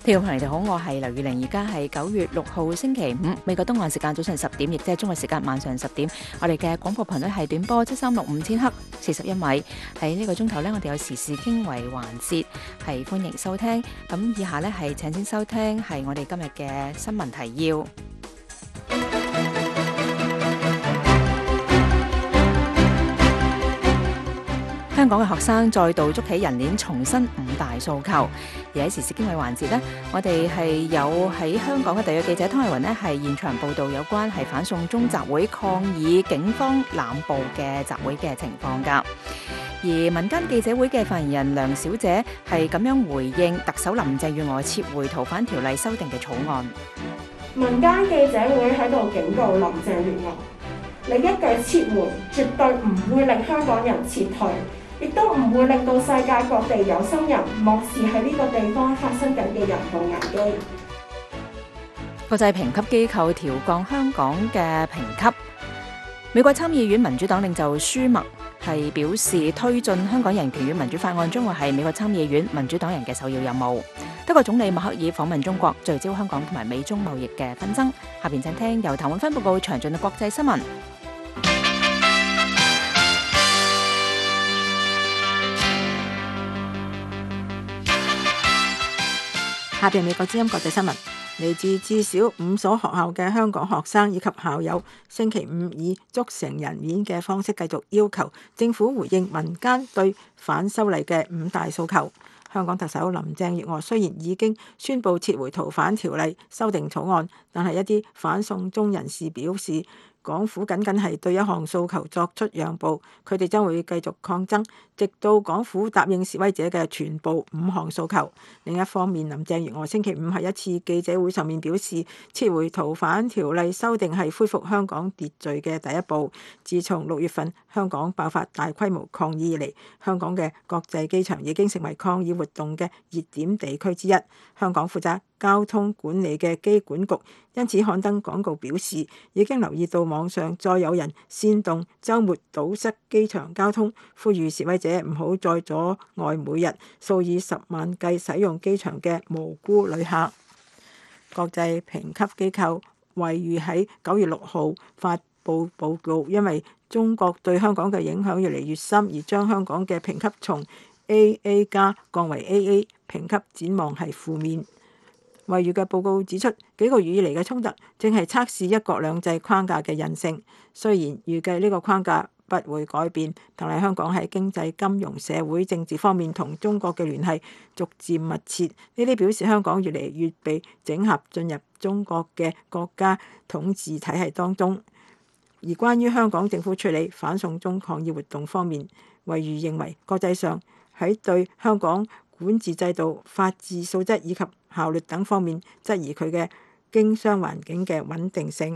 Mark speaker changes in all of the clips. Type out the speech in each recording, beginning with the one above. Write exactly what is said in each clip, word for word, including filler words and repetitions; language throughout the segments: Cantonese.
Speaker 1: 聽眾朋友你好，我係劉月玲，而家係九月六號星期五，美國東岸時間早上十點，亦即係中國時間晚上十點。我哋嘅廣播頻率係短波七三六五千赫，四十一米。喺呢個鐘頭呢，我哋有時事經緯環節，係歡迎收聽。咁以下呢，係請先收聽係我哋今日嘅新聞提要。香港嘅學生再度捉起人鏈，重申五大訴求。而喺時事經緯環節呢，我哋係有喺香港嘅特約記者湯慧雲呢係現場報導有關係反送中集會抗議警方濫捕嘅集會嘅情況㗎。而民間記者會嘅發言人梁小姐係咁樣回應特首林鄭月娥撤回逃犯條例修訂嘅草案。
Speaker 2: 民間記者會喺度警告林鄭月娥，你一句撤回絕對唔會令香港人撤退，亦都唔會令到世界各地有心人漠視喺呢個地方發生緊嘅人道危機。
Speaker 1: 國際評級機構調降香港嘅評級。美國參議院民主黨領袖舒默係表示，推進香港人權與民主法案將會係美國參議院民主黨人嘅首要任務。德國總理默克爾訪問中國，聚焦香港同埋美中貿易嘅紛爭。下邊請聽由譚永芬報告詳盡嘅國際新聞。
Speaker 3: 下邊美國之音國際新聞，嚟自至少五所學校嘅香港學生以及校友，星期五以捉成人鏈嘅方式繼續要求政府回應民間對反修例嘅五大訴求。香港特首林鄭月娥雖然已經宣布撤回逃犯條例修訂草案，但係一啲反送中人士表示，港府僅僅係對一項訴求作出讓步，佢哋將會繼續抗爭，直到港府答應示威者嘅全部五項訴求。另一方面，林鄭月娥星期五喺一次記者會上面表示，撤回逃犯條例修訂係恢復香港秩序嘅第一步。自從六月份香港爆發大規模抗議以嚟，香港嘅國際機場已經成為抗議活動嘅熱點地區之一。香港負責交通管理嘅機管局因此刊登廣告表示，已經留意到網上再有人煽動週末堵塞機場交通，呼籲示威者唔好再阻礙每日數以十萬計使用機場嘅無辜旅客。國際評級機構惠譽喺九月六號發布報告，因為中國對香港嘅影響越嚟越深，而將香港嘅評級從 A A 加降為 A A， 評級展望係負面。惠譽嘅報告指出，幾個月以嚟嘅衝突正係測試一國兩制框架嘅韌性。雖然預計呢個框架不會改變，但係香港喺經濟、金融、社會、政治方面同中國嘅聯繫逐漸密切。呢啲表示香港越嚟越被整合進入中國嘅國家統治體系當中。而關於香港政府處理反送中抗議活動方面，惠譽認為國際上喺對香港管治制度、法治素質以及效率等方面質疑佢嘅經商環境嘅穩定性。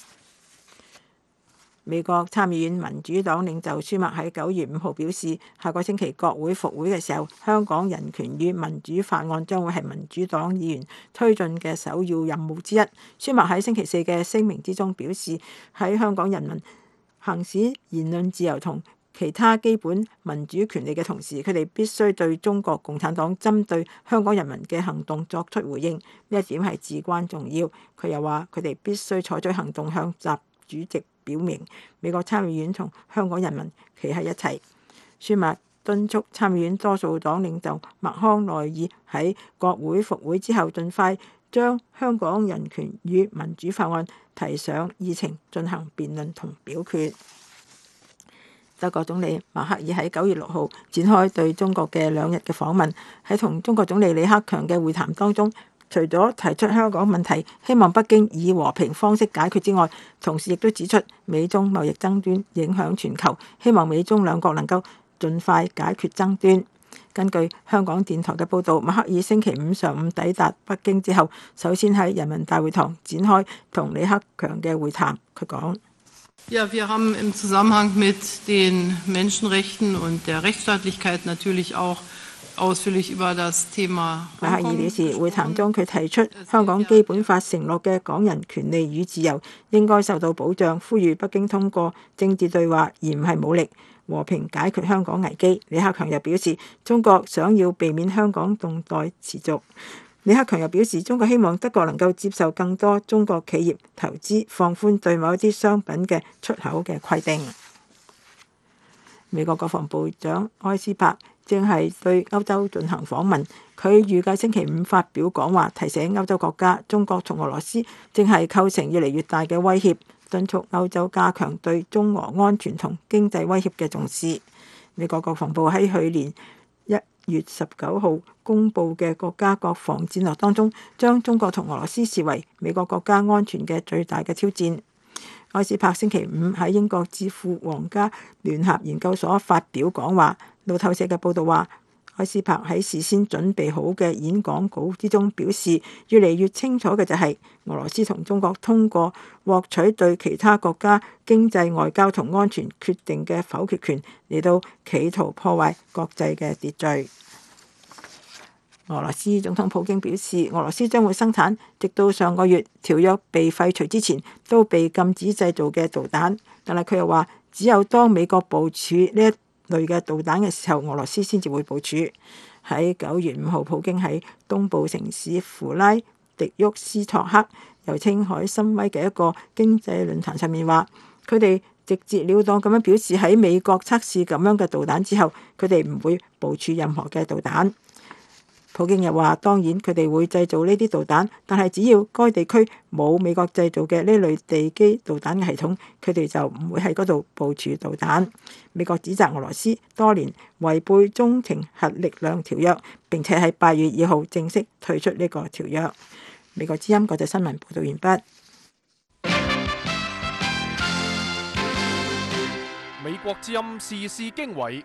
Speaker 3: 美國參議院民主黨領袖舒默喺九月五號表示，下個星期國會復會嘅時候，香港人權與民主法案將會係民主黨議員推進嘅首要任務之一。舒默喺星期四嘅聲明之中表示，喺香港人民行使言論自由同其他基本民主權利嘅同時，佢哋必須對中國共產黨針對香港人民嘅行動作出回應，呢一點係至關重要。佢又話，佢哋必須採取行動向習主席表明美國參議院同香港人民企喺一齊。舒默敦促參議院多數黨領袖麥康奈爾喺國會復會之後，盡快將香港人權與民主法案提上議程進行辯論同表決。德國總理默克爾喺九月六號展開對中國嘅兩日嘅訪問，喺同中國總理李克強嘅會談當中，除咗提出香港問題，希望北京以和平方式解決之外，同時亦都指出美中貿易爭端影響全球，希望美中兩國能夠盡快解決爭端。根據香港電台嘅報導，默克爾星期五上午抵達北京之後，首先喺人民大會堂展開同李克強嘅會談。佢講：
Speaker 4: Ja, wir haben im Zusammenhang mit den Menschenrechten und der Rechtsstaatlichkeit natürlich auch ausführlich über das Thema。
Speaker 3: 默克爾表示，會談中佢提出香港基本法承諾嘅港人權利與自由應該受到保障，呼籲北京通過政治對話而唔係武力，和平解決香港危機。李克強又表示，中國想要避免香港動盪持續， 李克強又表示，中國希望德國能夠接受更多中國企業投資，放寬對某一啲商品嘅出口嘅規定。美國國防部長埃斯珀正係對歐洲進行訪問，佢預計星期五發表講話，提醒歐洲國家中國同俄羅斯正係構成越嚟越大嘅威脅，敦促歐洲加強對中俄安全同經濟威脅嘅重視。美國國防部喺去年一月十九號公佈嘅國家國防戰略當中，將中國同俄羅斯視為美國國家安全嘅最大嘅挑戰。埃斯珀星期五喺英國智庫皇家聯合研究所發表講話。路透社嘅報導話，埃斯珀喺事先準備好嘅演講稿之中表示，越嚟越清楚嘅就係俄羅斯同中國通過獲取對其他國家經濟、外交同安全決定嘅否決權嚟到企圖破壞國際嘅秩序。俄羅斯總統普京表示，俄羅斯將會生產直到上個月條約被廢除之前都被禁止製造嘅導彈，但係佢又話，只有當美國部署呢一類嘅導彈嘅時候，俄羅斯先至會部署。喺九月五號，普京喺東部城市弗拉迪沃斯托克，又稱海參崴嘅一個經濟論壇上面話，佢哋直截了當咁樣表示，喺美國測試咁樣嘅導彈之後，佢哋唔會部署任何嘅導彈。普京又話，當然佢哋會製造呢啲導彈，但係只要該地區冇美國製造嘅呢類地基導彈嘅系統，佢哋就唔會喺嗰度部署導彈。美國指責俄羅斯多年違背中程核力量條約，並且喺八月二號正式退出呢個條約。美國之音國際新聞報道完畢。
Speaker 5: 美國之音時事經緯。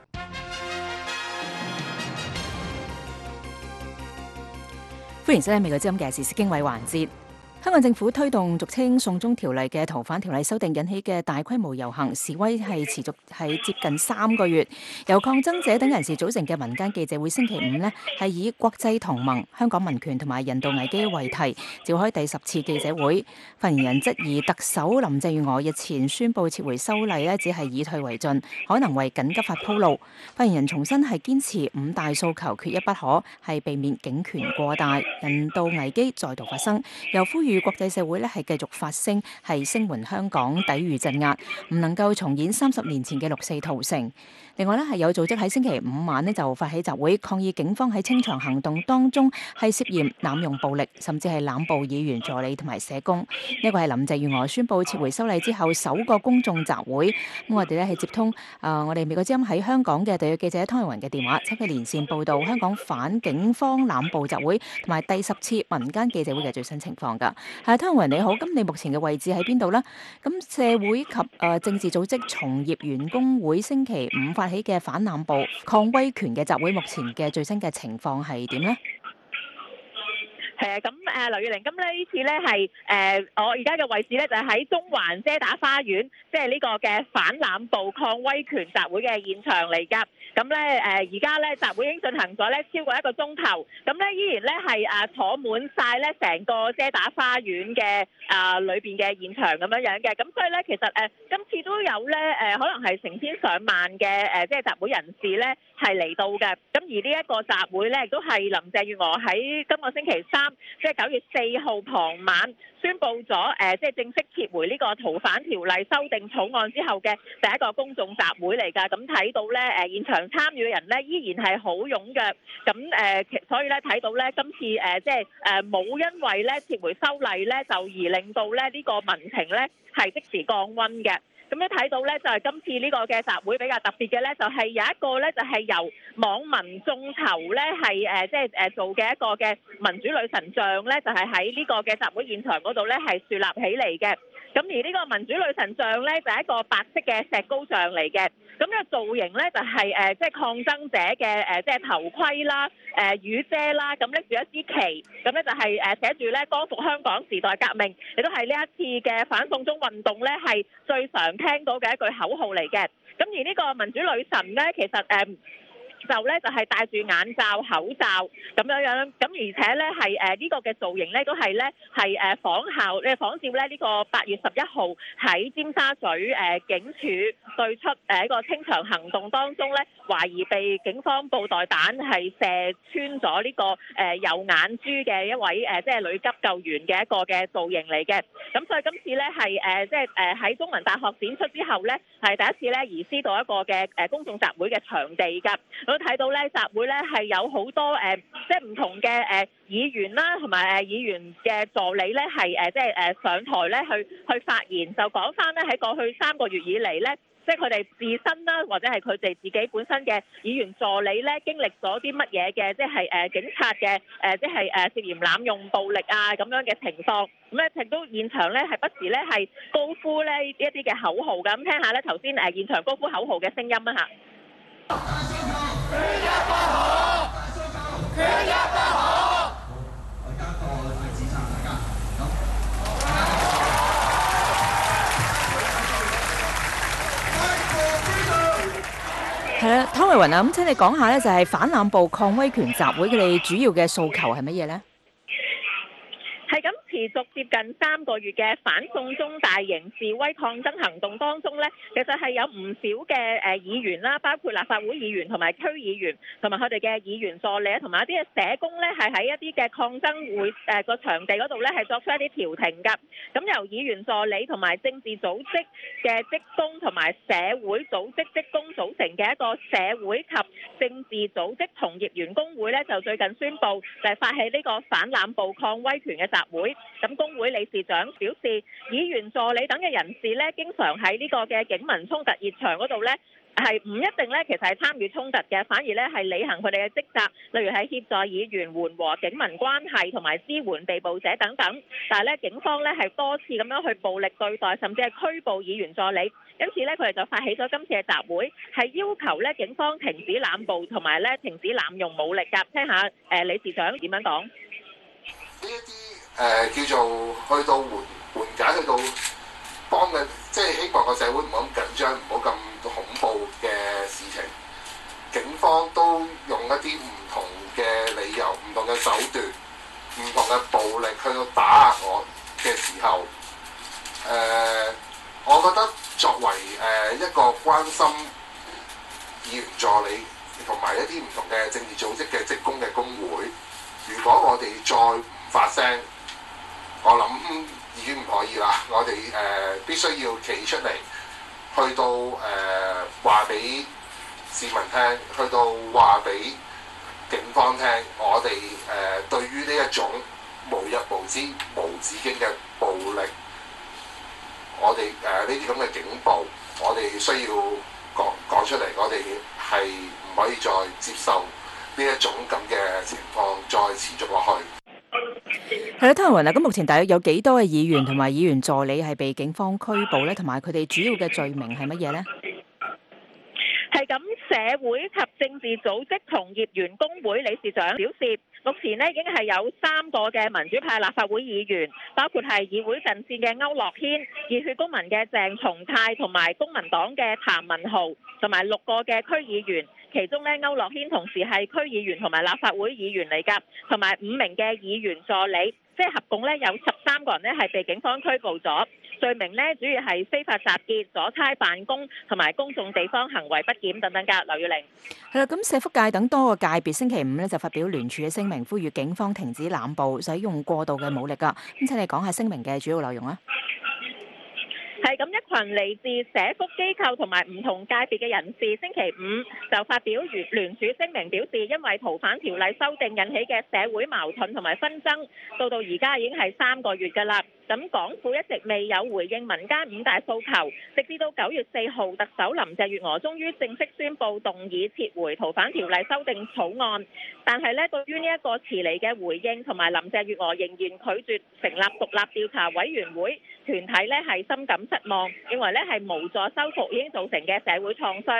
Speaker 1: 歡迎收聽美國之音嘅時事經緯環節。香港政府推動俗稱送中條例嘅逃犯條例修訂引起嘅大規模遊行示威係持續係接近三個月，由抗爭者等人士組成嘅民間記者會星期五呢係以國際同盟、香港民權同埋人道危機為題召開第十次記者會。發言人質疑特首林鄭月娥日前宣布撤回修例呢只係以退為進，可能為緊急法鋪路。發言人重申係堅持五大訴求缺一不可，係避免警權過大、人道危機再度發生，又呼籲與國際社會咧係繼續發聲，係聲援香港抵禦鎮壓，唔能夠重演三十年前嘅六四屠城。另外咧係有組織喺星期五晚咧就發起集會抗議警方喺清場行動當中係涉嫌濫用暴力，甚至係濫捕議員助理同埋社工。呢個係林鄭月娥宣布撤回修例之後首個公眾集會。咁我哋咧係接通誒、呃、我哋美國之音喺香港嘅特約記者湯慧雲嘅電話，請佢連線報導香港反警方濫捕集會同埋第十次民間記者會嘅最新情況㗎。係湯慧雲你好，咁你目前嘅位置喺邊度呢？咁社會及誒、呃、政治組織從業員工會星期五發起嘅反濫捕抗威權嘅集會，目前嘅最新嘅情況係點呢？
Speaker 6: 係啊，咁誒劉月玲，咁呢呢次咧係誒我而家嘅位置咧就係喺中環遮打花園，即係呢個嘅反濫捕抗威權集會嘅現場嚟㗎。咁咧誒而家咧集會已經進行咗咧超過一個鐘頭，咁咧依然咧係誒坐滿晒咧成個遮打花園嘅啊裏邊嘅現場咁樣樣嘅。咁所以咧其實誒今次都有咧誒可能係成千上萬嘅誒即係集會人士咧係嚟到嘅。咁而呢一個集會咧亦都係林鄭月娥喺今個星期三，即係九月四號傍晚宣布咗誒，即係正式撤回呢個逃犯條例修訂草案之後嘅第一個公眾集會嚟㗎。咁睇到咧誒現場參與嘅人咧依然係好踴躍。咁誒，所以咧睇到咧今次誒即係誒冇因為咧撤回修例咧就而令到咧呢個民情咧係即時降溫嘅。咁樣睇到咧，就係今次呢個嘅集會比較特別嘅咧，就係有一個咧，就係由網民眾籌咧，係誒即係誒做嘅一個嘅民主女神像咧，就係喺呢個嘅集會現場嗰度咧，係樹立起嚟嘅。咁而呢個民主女神像咧，就係一個白色嘅石膏像嚟嘅。咁呢個造型咧，就係誒即係抗爭者嘅誒即係頭盔啦、誒雨遮啦，咁拎住一支旗，咁咧就係誒寫住咧光復香港時代革命，亦都係呢一次嘅反送中運動咧係最常聽到嘅一句口號嚟嘅。咁而呢個民主女神咧，其實誒就咧就係戴住眼罩、口罩咁樣樣，咁而且咧係誒呢個嘅造型咧都係咧係誒仿效咧仿照咧呢個八月十一號喺尖沙咀誒警署對出誒一個清場行動當中咧，懷疑被警方布袋彈係射穿咗呢個誒右眼珠嘅一位誒即係女急救員嘅一個嘅造型嚟嘅。咁所以今次咧係誒即係誒喺中文大學展出之後咧，係第一次咧移師到一個嘅誒公眾集會嘅場地㗎。我睇到咧集會咧係有好多誒即係唔同嘅誒議員啦，同埋誒議員嘅助理咧係誒即係誒上台咧去去發言，就講翻咧喺過去三個月以嚟咧，即係佢哋自身啦，或者係佢哋自己本身嘅議員助理咧，經歷咗啲乜嘢嘅，即係誒警察嘅誒，即係誒涉嫌濫用暴力啊咁樣嘅情況。咁咧，亦都現場咧係不時咧係高呼咧一啲嘅口號㗎。咁聽下咧頭先誒現場高呼口號嘅聲音啊嚇。缺一不可，缺一不可。我而家個指撐大家。
Speaker 1: 係啦，湯慧雲啊，咁請你講下咧，就係反濫暴抗威權集會佢哋主要嘅訴求係乜嘢咧？
Speaker 6: 係咁持續接近三個月嘅反送中大型示威抗爭行動當中咧，其實係有唔少嘅誒議員啦，包括立法會議員同埋區議員，同埋佢哋嘅議員助理，同埋一啲嘅社工咧，係喺一啲嘅抗爭會誒個場地嗰度咧，係作出一啲調停㗎。咁由議員助理同埋政治組織嘅職工同埋社會組織職工組成嘅一個社會及政治組織從業員工會咧，就最近宣布就係發起呢個反濫暴抗威權嘅集會。咁工會理事長表示，議員助理等嘅人士咧，經常喺呢個嘅警民衝突熱場嗰度咧，係唔一定咧，其實係參與衝突嘅，反而咧係履行佢哋嘅職責，例如係協助議員緩和警民關係同埋支援被捕者等等。但係咧，警方咧係多次咁樣去暴力對待，甚至係拘捕議員助理。因此咧，佢哋就發起咗今次嘅集會，係要求咧警方停止濫暴同埋咧停止濫用武力㗎。聽下誒理事長點樣講。
Speaker 7: 呢一啲誒叫做去到緩緩解，去到幫嘅，即係希望個社會唔好咁緊張，唔好咁恐怖嘅事情。警方都用一啲唔同嘅理由、唔同嘅手段、唔同嘅暴力去到打壓我嘅時候，誒、呃，我覺得作為誒一個關心議員助理同埋一啲唔同嘅政治組織嘅職工嘅工會，如果我哋再唔發聲，我諗已經唔可以啦。我哋誒、呃、必須要企出嚟，去到誒話俾市民聽，去到話俾警方聽，我哋誒、呃、對於呢一種無日無之、無止境嘅暴力，我哋誒呢啲咁嘅警暴，我哋需要講講出嚟，我哋係唔可以再接受呢一種咁嘅情況再持續落去。
Speaker 1: 係啦，湯慧雲啊，咁目前大約有幾多嘅議員同埋議員助理係被警方拘捕咧？同埋佢哋主要嘅罪名係乜嘢咧？
Speaker 6: 係咁，社會及政治組織從業員工會理事長表示，目前呢已經係有三個嘅民主派立法會議員，包括係議會陣線嘅區諾軒、熱血公民嘅鄭松泰同埋公民黨嘅譚文豪，同埋六個嘅區議員。其中咧，區諾軒同時係區議員同埋立法會議員嚟㗎，同埋五名嘅議員助理，即係合共咧有十三個人咧係被警方拘捕咗，罪名咧主要係非法集結、阻差辦公同埋公眾地方行為不檢等等㗎。劉月玲
Speaker 1: 係啦，咁社福界等多個界別星期五咧就發表聯署嘅聲明，呼籲警方停止濫捕、使用過度嘅武力㗎。咁請你講下聲明嘅主要內容啊。
Speaker 6: 係咁，一群嚟自社福機構同埋唔同界別嘅人士，星期五就發表聯聯署聲明，表示因為逃犯條例修訂引起嘅社會矛盾同埋紛爭，到到而家已經係三個月㗎啦。咁港府一直未有回應民間五大訴求，直至到九月四號，特首林鄭月娥終於正式宣布動議撤回逃犯條例修訂草案。但係呢，對於呢一個遲嚟嘅回應，同埋林鄭月娥仍然拒絕成立獨立調查委員會，團體呢係深感失望，認為呢係無助修復已經造成嘅社會創傷㗎。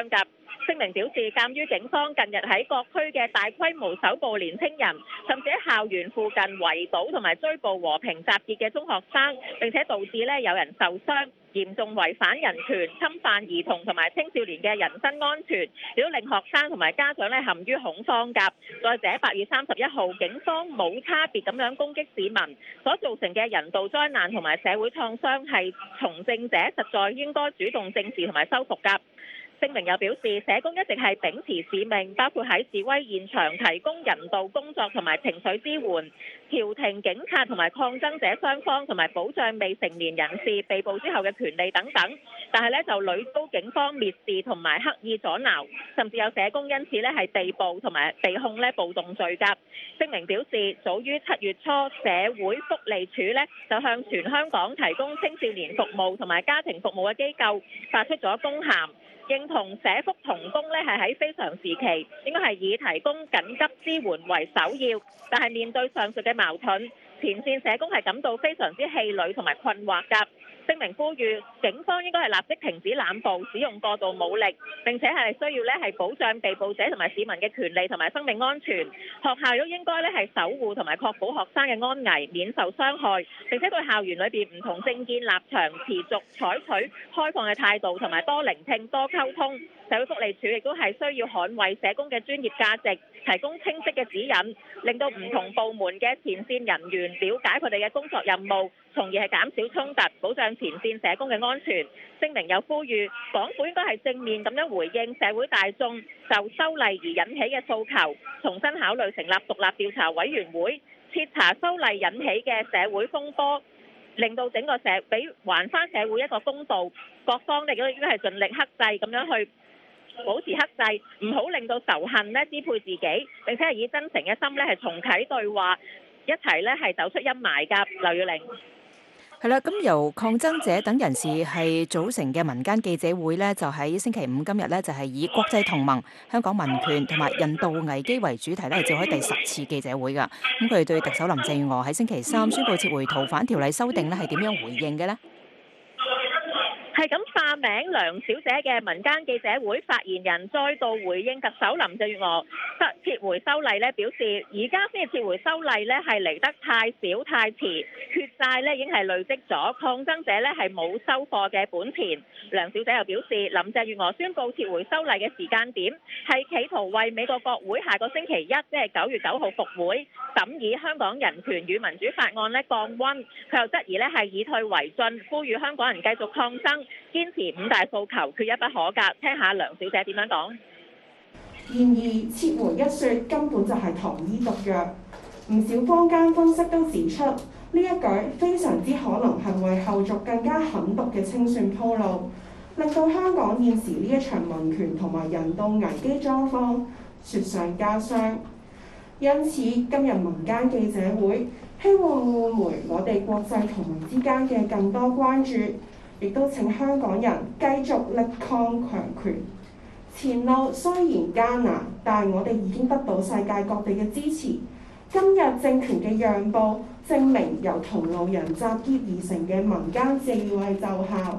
Speaker 6: 聲明表示，鑑於警方近日喺各區嘅大規模搜捕年輕人，甚至喺校園附近圍堵同埋追捕和平集結嘅中學生，並且導致咧有人受傷，嚴重違反人權、侵犯兒童同埋青少年嘅人身安全，亦都令學生同埋家長咧陷於恐慌㗎。再者，八月三十一號，警方冇差別咁樣攻擊市民，所造成嘅人道災難同埋社會創傷係從政者實在應該主動正視同埋修復㗎。聲明又表示，社工一直係秉持使命，包括喺示威現場提供人道工作同埋情緒支援，調停警察同埋抗爭者雙方，同埋保障未成年人士被捕之後嘅權利等等。但係咧就屢遭警方蔑視同埋刻意阻撓，甚至有社工因此咧係被捕同埋被控咧暴動罪㗎。聲明表示，早於七月初，社會福利署咧就向全香港提供青少年服務同埋家庭服務嘅機構發出咗公函，認同社福同工咧係喺非常時期應該係以提供緊急支援為首要，但係面對上述嘅矛盾，前線社工係感到非常之氣餒同埋困惑㗎。聲明呼籲警方應該係立即停止濫捕、使用過度武力，並且係需要咧係保障被捕者同埋市民嘅權利同埋生命安全。學校都應該咧係守護同埋確保學生嘅安危，免受傷害，並且對校園裏邊唔同政見立場持續採取開放嘅態度，同埋多聆聽、多溝通。社會福利署亦都係需要捍衛社工嘅專業價值，提供清晰嘅指引，令到唔同部門嘅前線人員了解佢哋嘅工作任務，從而係減少衝突，保障前線社工嘅安全。聲明又呼籲港府應該係正面咁樣回應社會大眾就修例而引起嘅訴求，重新考慮成立獨立調查委員會，徹查修例引起嘅社會風波，令到整個社俾還翻社會一個公道。各方亦都應該係盡力克制咁樣去保持克制，唔好令到仇恨咧支配自己，並且係以真誠嘅心咧係重啟對話，一齊咧係走出陰霾㗎。劉耀玲。
Speaker 1: 係啦，咁由抗爭者等人士係組成嘅民間記者會呢，就喺星期五今日呢，就係以國際同盟、香港民權同埋人道危機為主題呢，係召開第十次記者會㗎。咁佢哋對特首林鄭月娥喺星期三宣布撤回逃犯條例修訂呢，係點樣回應嘅呢？
Speaker 6: 係咁，化名梁小姐嘅民間記者會發言人再度回應特首林鄭月娥撤回修例咧，表示而家先至撤回修例咧係嚟得太少太遲，血債咧已經係累積咗，抗爭者咧係冇收貨嘅本錢。梁小姐又表示，林鄭月娥宣布撤回修例嘅時間點係企圖為美國國會下個星期一，即係九月九號復會審議香港人權與民主法案咧降溫。佢又質疑咧係以退為進，呼籲香港人繼續抗爭，堅持五大訴求，缺一不可㗎。聽下梁小姐點樣講。
Speaker 2: 然而，撤回一説根本就係糖衣毒藥。唔少坊間分析都指出，呢一舉非常之可能係為後續更加狠毒嘅清算鋪路，令到香港現時呢一場民權同埋人道危機狀況雪上加霜。因此，今日民間記者會希望喚回我哋國際同盟之間嘅更多關注，亦都請香港人繼續力抗強權。前路雖然艱難，但係我哋已經得到世界各地嘅支持。今日政權嘅讓步，證明由同路人集結而成嘅民間智慧奏效。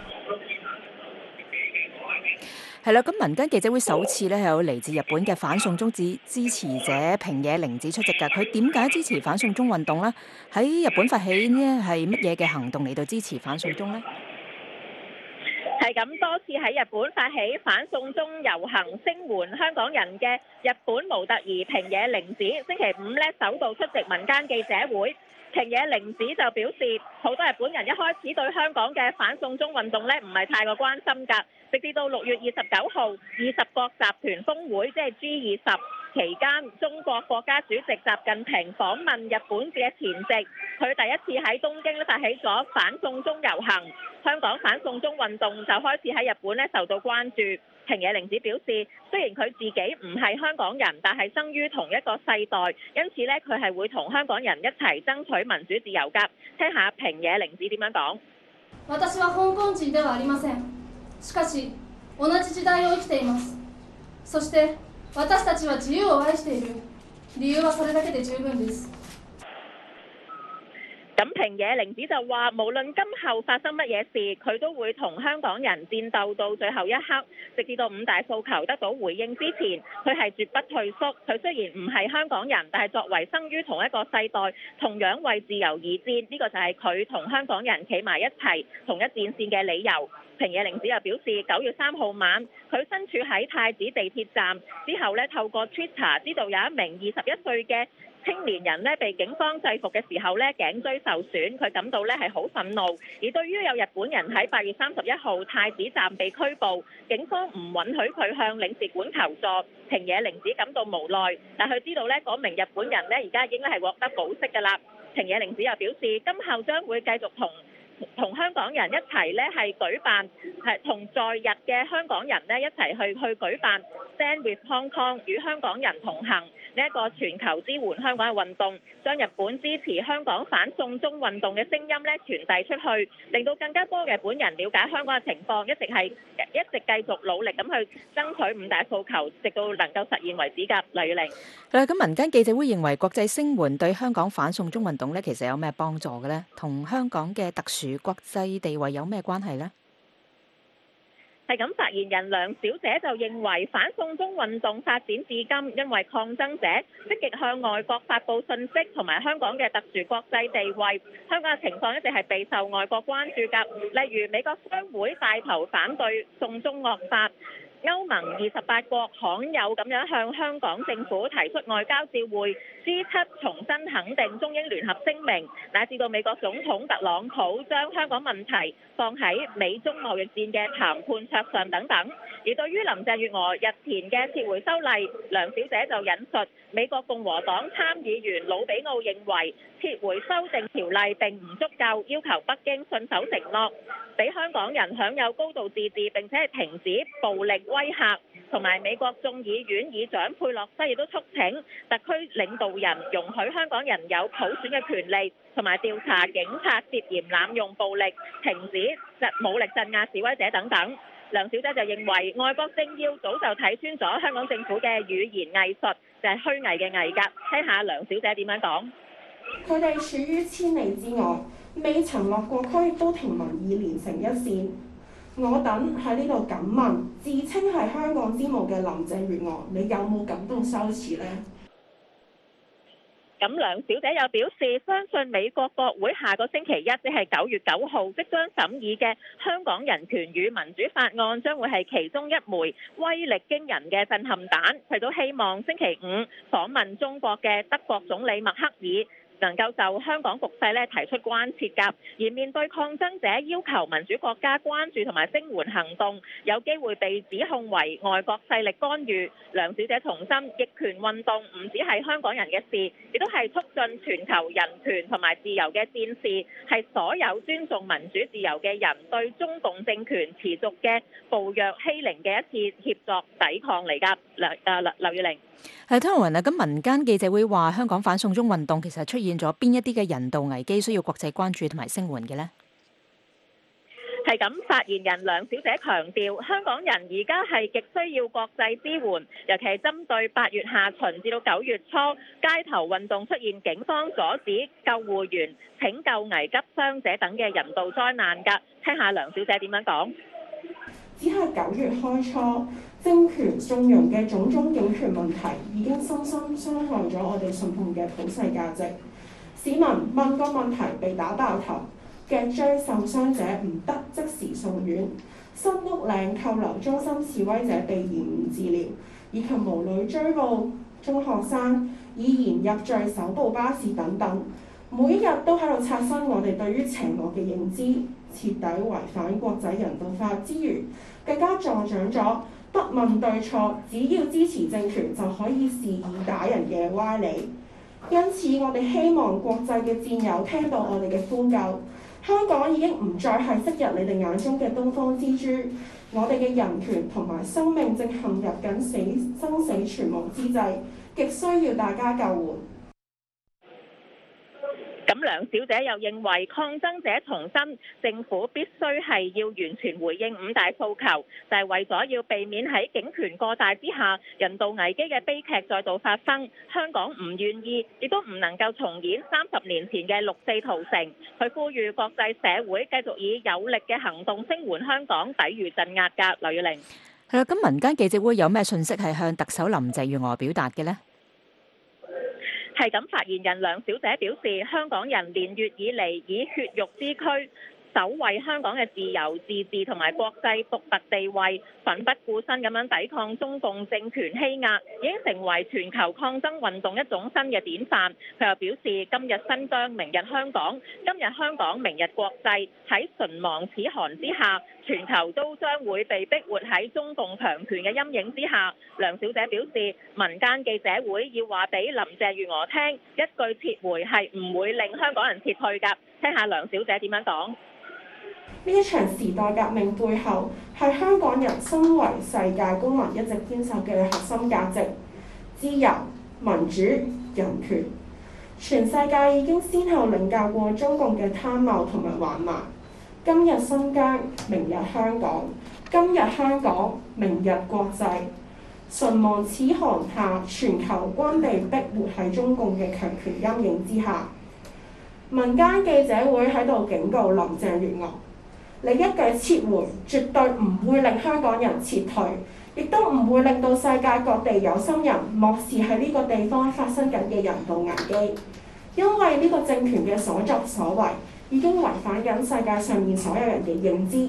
Speaker 1: 係啦，咁民間記者會首次咧係有嚟自日本嘅反送中支支持者平野玲子出席㗎。佢點解支持反送中運動呢？喺日本發起呢係乜嘢嘅行動嚟到支持反送中呢？
Speaker 6: 係咁，多次喺日本發起反送中遊行，聲援香港人嘅日本模特兒平野玲子，星期五咧首度出席民間記者會。平野玲子就表示，好多日本人一開始對香港嘅反送中運動咧唔係太過關心㗎，直至到六月二十九號二十國集團峰會，即係 G 二十期間，中國國家主席習近平訪問日本嘅前夕，佢第一次喺東京咧發起咗反送中遊行，香港反送中運動就開始喺日本咧受到關注。平野玲子表示，雖然佢自己唔係香港人，但係生於同一個世代，因此咧佢係會同香港人一齊爭取民主自由㗎。聽下平野玲子點樣講。
Speaker 8: 私は香港人ではありません。しかし同じ時代を生きています。そして私たちは自由を愛している。理由はそれだけで十分です。
Speaker 6: 咁平野玲子就話：無論今後發生乜嘢事，佢都會同香港人戰鬥到最後一刻，直至到五大訴求得到回應之前，佢係絕不退縮。佢雖然唔係香港人，但係作為生於同一個世代，同樣為自由而戰，呢個就係佢同香港人企埋一齊同一戰線嘅理由。平野玲子又表示，九月三號晚，佢身處喺太子地鐵站之後咧，透過 Twitter 知道有一名二十一歲嘅青年人咧被警方制服嘅時候咧頸椎受損，佢感到咧係好憤怒。而對於有日本人喺八月三十一號太子站被拘捕，警方唔允許佢向領事館求助，平野玲子感到無奈。但佢知道咧嗰名日本人咧而家應該係獲得保釋㗎啦。平野玲子又表示，今後將會繼續同同香港人一齊咧係舉辦係同在日嘅香港人咧一齊去去舉辦 Stand with Hong Kong 與香港人同行呢一個全球支援香港嘅運動，將日本支持香港反送中運動嘅聲音咧傳遞出去，令到更加多嘅日本人了解香港嘅情況，一直係一直繼續努力咁去爭取五大訴求，直到能夠實現為止㗎。黎月玲。
Speaker 1: 誒，咁民間記者會認為國際聲援對香港反送中運動咧，其實有咩幫助嘅咧？同香港嘅特殊國際地位有咩關係呢？
Speaker 6: 係咁，發言人梁小姐就認為反送中運動發展至今，因為抗爭者積極向外國發布信息，同埋香港嘅特殊國際地位，香港嘅情況一直係備受外國關注㗎。例如美國商會帶頭反對送中惡法。歐盟二十八國罕有咁樣向香港政府提出外交照會 G 七重新肯定中英聯合聲明，乃至到美國總統特朗普將香港問題放喺美中貿易戰嘅談判桌上等等。而對於林鄭月娥日前嘅撤回修例，梁小姐就引述美國共和黨參議員魯比奧認為撤回修訂條例並唔足夠，要求北京信守承諾，俾香港人享有高度自治，並且係停止暴力威嚇。同埋美國眾議院議長佩洛西亦都促請特區領導人容許香港人有普選嘅權利，同埋調查警察涉嫌濫用暴力，停止武力鎮壓示威者等等。梁小姐就認為外國政要早就睇穿咗香港政府嘅語言藝術，就係虛偽嘅偽㗎。聽下梁小姐點樣講。
Speaker 2: 佢哋處於千里之外，未曾落過區，都同民意連成一線。我等喺呢度敢問，自稱係香港之母嘅林鄭月娥，你有冇感到羞恥呢？
Speaker 6: 咁梁小姐又表示，相信美國國會下個星期一，即係九月九號即將審議嘅香港人權與民主法案，將會係其中一枚威力驚人嘅震撼彈。佢都希望星期五訪問中國嘅德國總理默克爾能夠就香港局勢咧提出關切㗎，而面對抗爭者要求民主國家關注同埋聲援行動，有機會被指控為外國勢力干預。梁小姐重申，逆權運動唔只係香港人嘅事，亦都係促進全球人權同埋自由嘅戰士，係所有尊重民主自由嘅人對中共政權持續嘅暴虐欺凌嘅一次協作抵抗嚟㗎。梁誒劉劉月玲。
Speaker 1: 係湯雲啊，咁民間記者會話香港反送中運動其實出現咗邊一啲嘅人道危機需要國際關注同埋聲援嘅呢？
Speaker 6: 係咁，發言人梁小姐強調，香港人而家係極需要國際支援，尤其係針對八月下旬至到九月初街頭運動出現警方阻止救護員拯救危急傷者等嘅人道災難㗎。聽下梁小姐點樣講。
Speaker 2: 只係九月開初，政權縱容嘅種種警權問題已經深深傷害咗我哋信奉嘅普世價值。市民問個問題被打爆頭，頸椎受傷者唔得即時送院，新屋嶺扣留中心示威者被延誤治療，以及無理追捕中學生以言入罪手部巴士等等，每一日都喺度刷新我哋對於邪惡嘅認知，徹底違反國際人道法之餘，更加助長咗不問對錯，只要支持政權就可以肆意打人嘅歪理。因此，我哋希望國際嘅戰友聽到我哋嘅呼救。香港已經唔再係昔日你哋眼中嘅東方之珠，我哋嘅人權同埋生命正陷入緊死生死存亡之際，極需要大家救援。
Speaker 6: 咁梁小姐又認為，抗爭者重申政府必須係要完全回應五大訴求，就係為咗要避免喺警權過大之下，人道危機嘅悲劇再度發生。香港唔願意，亦都唔能夠重演三十年前嘅六四屠城。佢呼籲國際社會繼續以有力嘅行動聲援香港，抵禦鎮壓㗎。劉月玲。
Speaker 1: 係啦，咁民間記者會有咩訊息係向特首林鄭月娥表達嘅呢？
Speaker 6: 係咁，發言人梁小姐表示，香港人年月以嚟以血肉之軀守衛香港嘅自由、自治同埋國際獨特地位，奮不顧身咁樣抵抗中共政權欺壓，已經成為全球抗爭運動一種新嘅典範。佢又表示，今日新疆，明日香港，今日香港，明日國際，喺唇亡齒寒之下，全球都將會被逼活喺中共強權嘅陰影之下。梁小姐表示，民間記者會要話俾林鄭月娥聽，一句撤回係唔會令香港人撤退㗎。聽下梁小姐點樣講。
Speaker 2: 呢一場時代革命背後係香港人身為世界公民一直堅守嘅核心價值：自由、民主、人權。全世界已經先後領教過中共嘅貪婪同埋橫蠻。今日新疆，明日香港；今日香港，明日國際。唇亡齒寒下，全球均被逼活喺中共嘅強權陰影之下。民間記者會喺度警告林鄭月娥，你一句撤回絕對唔會令香港人撤退，亦都唔會令到世界各地有心人漠視喺呢個地方發生緊嘅人道危機，因為呢個政權嘅所作所為已經違反緊世界上面所有人嘅認知。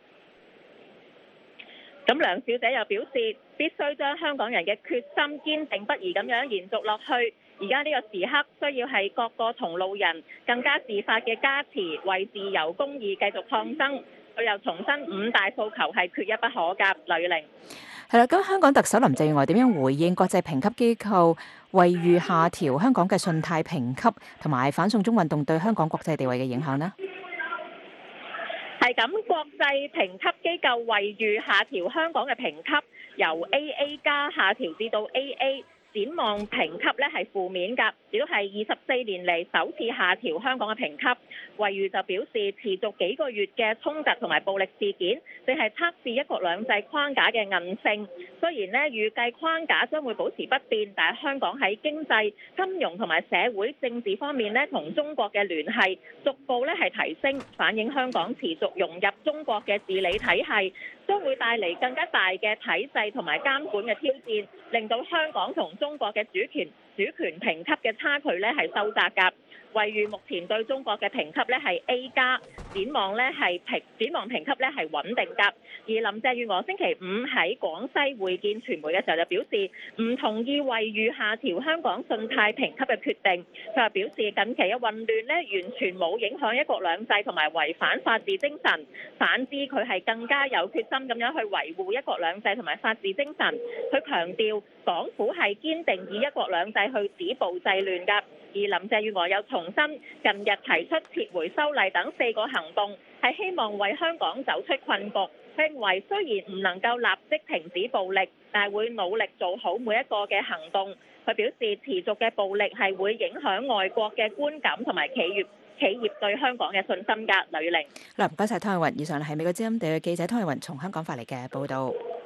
Speaker 6: 咁梁小姐又表示，必須將香港人嘅決心堅定不移咁樣延續落去。而家呢個時刻需要係各個同路人更加自發嘅加持，為自由公義繼續抗爭。佢又重申五大訴求係缺一不可㗎。劉月玲。
Speaker 1: 係啦，咁香港特首林鄭月娥點樣回應國際評級機構惠譽下調香港嘅信貸評級，同埋反送中運動對香港國際地位嘅影響呢？
Speaker 6: 係咁，國際評級機構惠譽下調香港嘅評級，由 A A 加下調至到 A A。展望評級咧係負面㗎，亦都係二十四年嚟首次下調香港嘅評級。惠譽就表示，持續幾個月嘅衝突同埋暴力事件，正係測試一國兩制框架嘅韌性。雖然呢預計框架將會保持不變，但係香港喺經濟、金融同埋社會政治方面呢，同中國嘅聯繫逐步咧係提升，反映香港持續融入中國嘅治理體系，將會帶嚟更加大嘅體制同埋監管嘅挑戰，令到香港同中國嘅主權主權評級嘅差距咧係收窄㗎。惠譽目前對中國嘅評級咧係 A 加，展望咧係評展望評級咧係穩定㗎。而林鄭月娥星期五喺廣西會見傳媒嘅時候就表示，唔同意惠譽下調香港信貸評級嘅決定。佢又表示，近期嘅混亂咧完全冇影響一國兩制同埋違反法治精神，反之佢係更加有決心咁樣去維護一國兩制同埋法治精神。佢強調，港府係堅定以一國兩制去止暴制亂㗎。而林鄭月娥又重申，近日提出撤回修例等四個行動，係希望為香港走出困局。佢認為雖然唔能夠立即停止暴力，但係會努力做好每一個嘅行動。佢表示，持續嘅暴力係會影響外國嘅觀感同埋企業企業對香港嘅信心㗎。劉月玲。
Speaker 1: 嗱，唔該曬湯慧雲。以上係美國之音地嘅記者湯慧雲從香港發嚟嘅報導。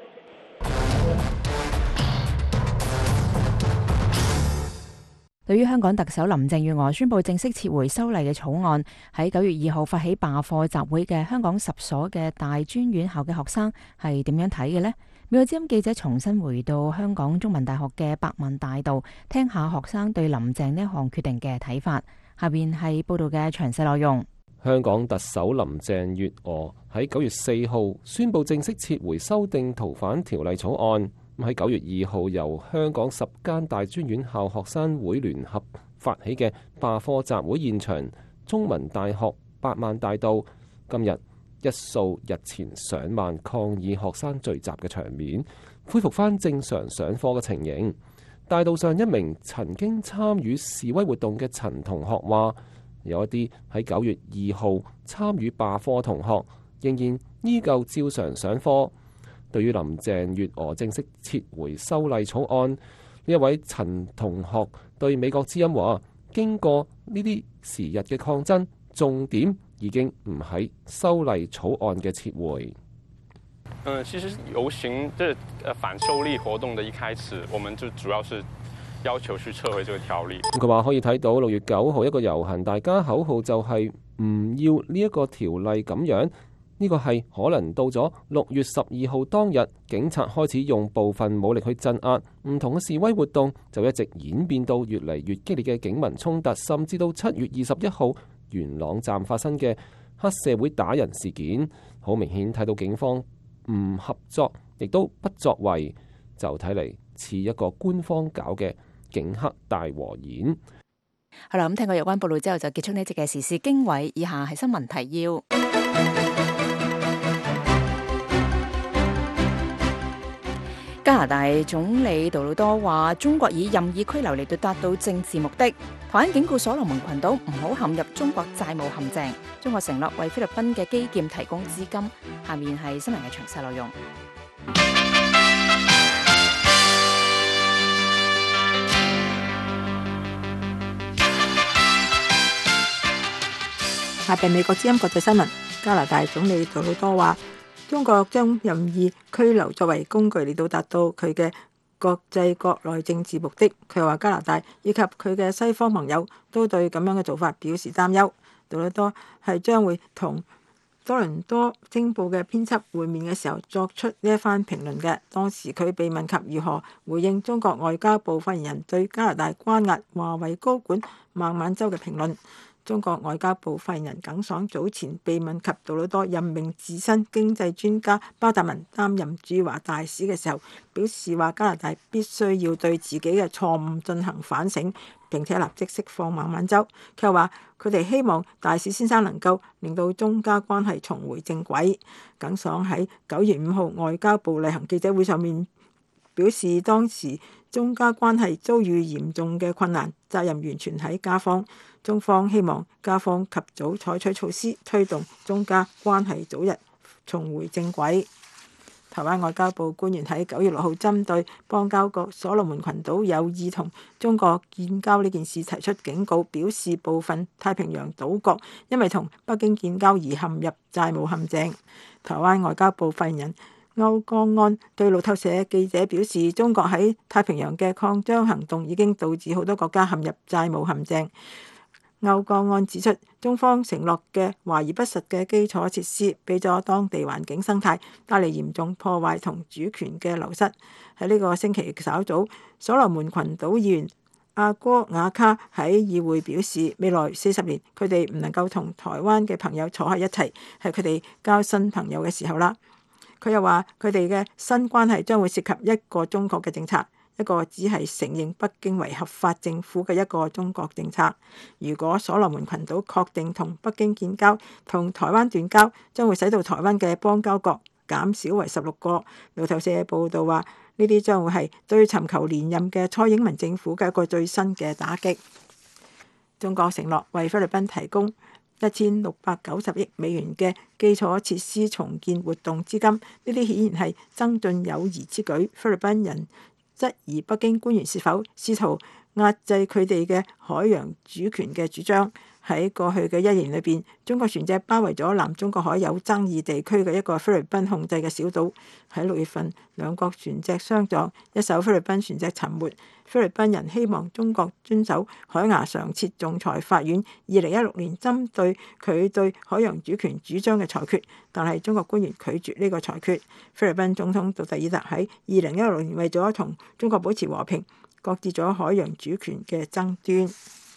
Speaker 1: 對於香港特首林鄭月娥宣布正式撤回修例嘅草案，喺九月二號發起罷課集會嘅香港十所嘅大專院校嘅學生係點樣睇嘅呢？美國之音記者重新回到香港中文大學嘅百萬大道，聽下學生對林鄭呢一項決定嘅睇法。下邊係報道嘅詳細內容。
Speaker 9: 香港特首林鄭月娥喺九月四號宣布正式撤回修訂逃犯條例草案。喺九月二號由香港十間大專院校學生會聯合發起嘅罷課集會現場，中文大學百萬大道今日一掃日前上萬抗議學生聚集嘅場面，恢復返正常上課嘅情形。大道上一名曾經參與示威活動嘅陳同學話，有一啲喺九月二號參與罷課同學仍然依舊照常上課。對於林鄭月娥正式撤回修例草案，呢一位陳同學對美國之音話， 經過呢啲時日嘅抗爭，重點已經唔喺修例草案嘅撤回。
Speaker 10: 嗯，其實遊行即係反修例活動的一開始，我們就主要是要求去撤回這個條例。
Speaker 9: 佢話可以睇到六月九號一個遊行，大家口號就係唔要呢一個條例咁樣。呢個係可能到咗六月十二號當日，警察開始用部分武力去鎮壓唔同嘅示威活動，就一直演變到越嚟越激烈嘅警民衝突，甚至到七月二十一號元朗站發生嘅黑社會打人事件。好明顯睇到警方唔合作，亦都不作為，就睇嚟似一個官方搞嘅警黑大和演。
Speaker 1: 好啦，咁聽過有關報道之後，就結束呢一節嘅時事經緯。以下係新聞提要。加拿大總理杜魯多話：中國以任意拘留嚟到達到政治目的。台灣警告所羅門群島唔好陷入中國債務陷阱。中國承諾為菲律賓嘅基建提供資金。下面係新聞嘅詳細內容。
Speaker 3: 下邊美國之音國際新聞，加拿大總理杜魯多話：中國將任意拘留作為工具嚟到達到佢嘅國際國內政治目的。佢話加拿大以及佢嘅西方盟友都對咁樣嘅做法表示擔憂。杜魯多係將會同多倫多星報嘅編輯會面嘅時候作出呢一番評論嘅。當時佢被問及如何回應中國外交部發言人對加拿大關押華為高管孟晚舟嘅評論。中國外交部發言人耿爽早前被問及杜魯多任命自身經濟專家包達文擔任駐華大使嘅時候，表示話加拿大必須要對自己嘅錯誤進行反省，並且立即釋放孟晚舟。佢又話佢哋希望大使先生能夠令到中加關係重回正軌。耿爽喺九月五號外交部例行記者會上面表示，當時中加關係遭遇嚴重嘅困難，責任完全喺加方。中方希望加方及早採取措施，推動中加關係早日重回正軌。台灣外交部官員喺九月六號針對邦交國所羅門群島有意同中國建交呢件事提出警告，表示部分太平洋島國因為同北京建交而陷入債務陷阱。台灣外交部發言人歐江安對路透社記者表示，中國喺太平洋嘅擴張行動已經導致好多國家陷入債務陷阱。歐江安指出，中方承諾嘅華而不實嘅基礎設施，俾咗當地環境生態帶嚟嚴重破壞同主權嘅流失。喺呢個星期稍早，所羅門群島議員阿哥瓦卡喺議會表示，未來四十年佢哋唔能夠同台灣嘅朋友坐喺一齊，係佢哋交新朋友嘅時候啦。佢又話，佢哋嘅新關係將會涉及一個中國嘅政策。一個只係承認北京為合法政府嘅一個中國政策。如果所羅門群島確定同北京建交，同台灣斷交，將會使到台灣嘅邦交國減少為十六個。路透社報道話，呢啲將會係對尋求連任嘅蔡英文政府嘅一個最新嘅打擊。中國承諾為菲律賓提供一千六百九十億美元嘅基礎設施重建活動資金，呢啲顯然係增進友誼之舉。菲律賓人質疑北京官員是否試圖壓制佢哋嘅海洋主權嘅主張。喺過去嘅一年裏邊，中國船隻包圍咗南中國海有爭議地區嘅一個菲律賓控制嘅小島。喺六月份，兩國船隻相撞，一艘菲律賓船隻沉沒。菲律賓人希望中國遵守海牙常設仲裁法院二零一六年針對佢對海洋主權主張嘅裁決，但係中國官員拒絕呢個裁決。菲律賓總統杜特爾特喺二零一六年為咗同中國保持和平，擱置咗海洋主權嘅爭端。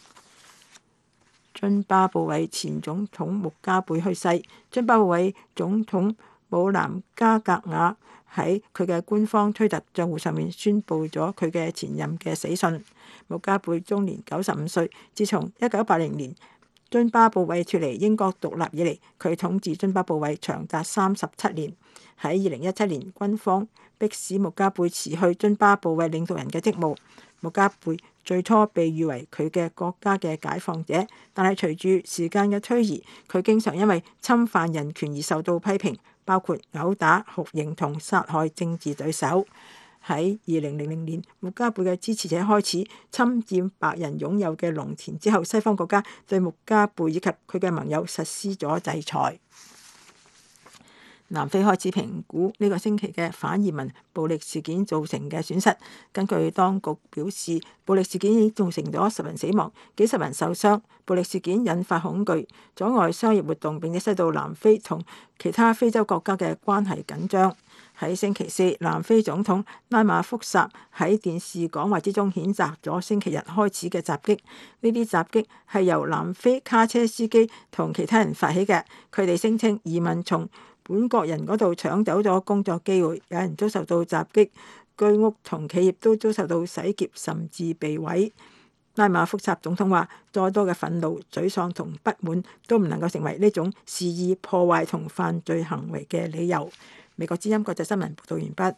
Speaker 3: 津巴布韋前總統穆加貝去世，津巴布韋總統姆南加格瓦喺佢嘅官方推特賬戶上面宣布咗佢嘅前任嘅死訊。穆加貝終年九十五歲，自從一九八零年津巴布韋脫離英國獨立以嚟，佢統治津巴布韋長達三十七年。喺二零一七年，軍方迫使穆加貝辭去津巴布韋領導人嘅職務。穆加貝最初被譽為佢嘅國家嘅解放者，但係隨住時間嘅推移，佢經常因為侵犯人權而受到批評，包括毆打、酷刑同殺害政治對手。 喺二零零零年穆加貝嘅支持者開始侵佔白人擁有嘅農田之後，西方國家對穆加貝以及佢嘅盟友實施咗制裁。南非開始評估呢個星期嘅反移民暴力事件造成嘅損失。根據當局表示，暴力事件已經造成咗十人死亡、幾十人受傷。暴力事件引發恐懼，阻礙商業活動，並且使到南非同其他非洲國家嘅關係緊張。喺星期四，南非總統拉馬福薩喺電視講話之中譴責咗星期日開始嘅襲擊。呢啲襲擊係由南非卡車司機同其他人發起嘅。佢哋聲稱移民從本國人嗰度搶走咗工作機會，有人遭受到襲擊，居屋同企業都遭受到洗劫，甚至被毀。拉馬福薩總統話：再多嘅憤怒、沮喪同不滿都唔能夠成為呢種肆意破壞同犯罪行為嘅理由。美國之音國際新聞報道完畢。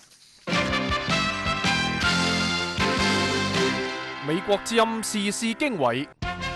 Speaker 5: 美國之音時事經緯，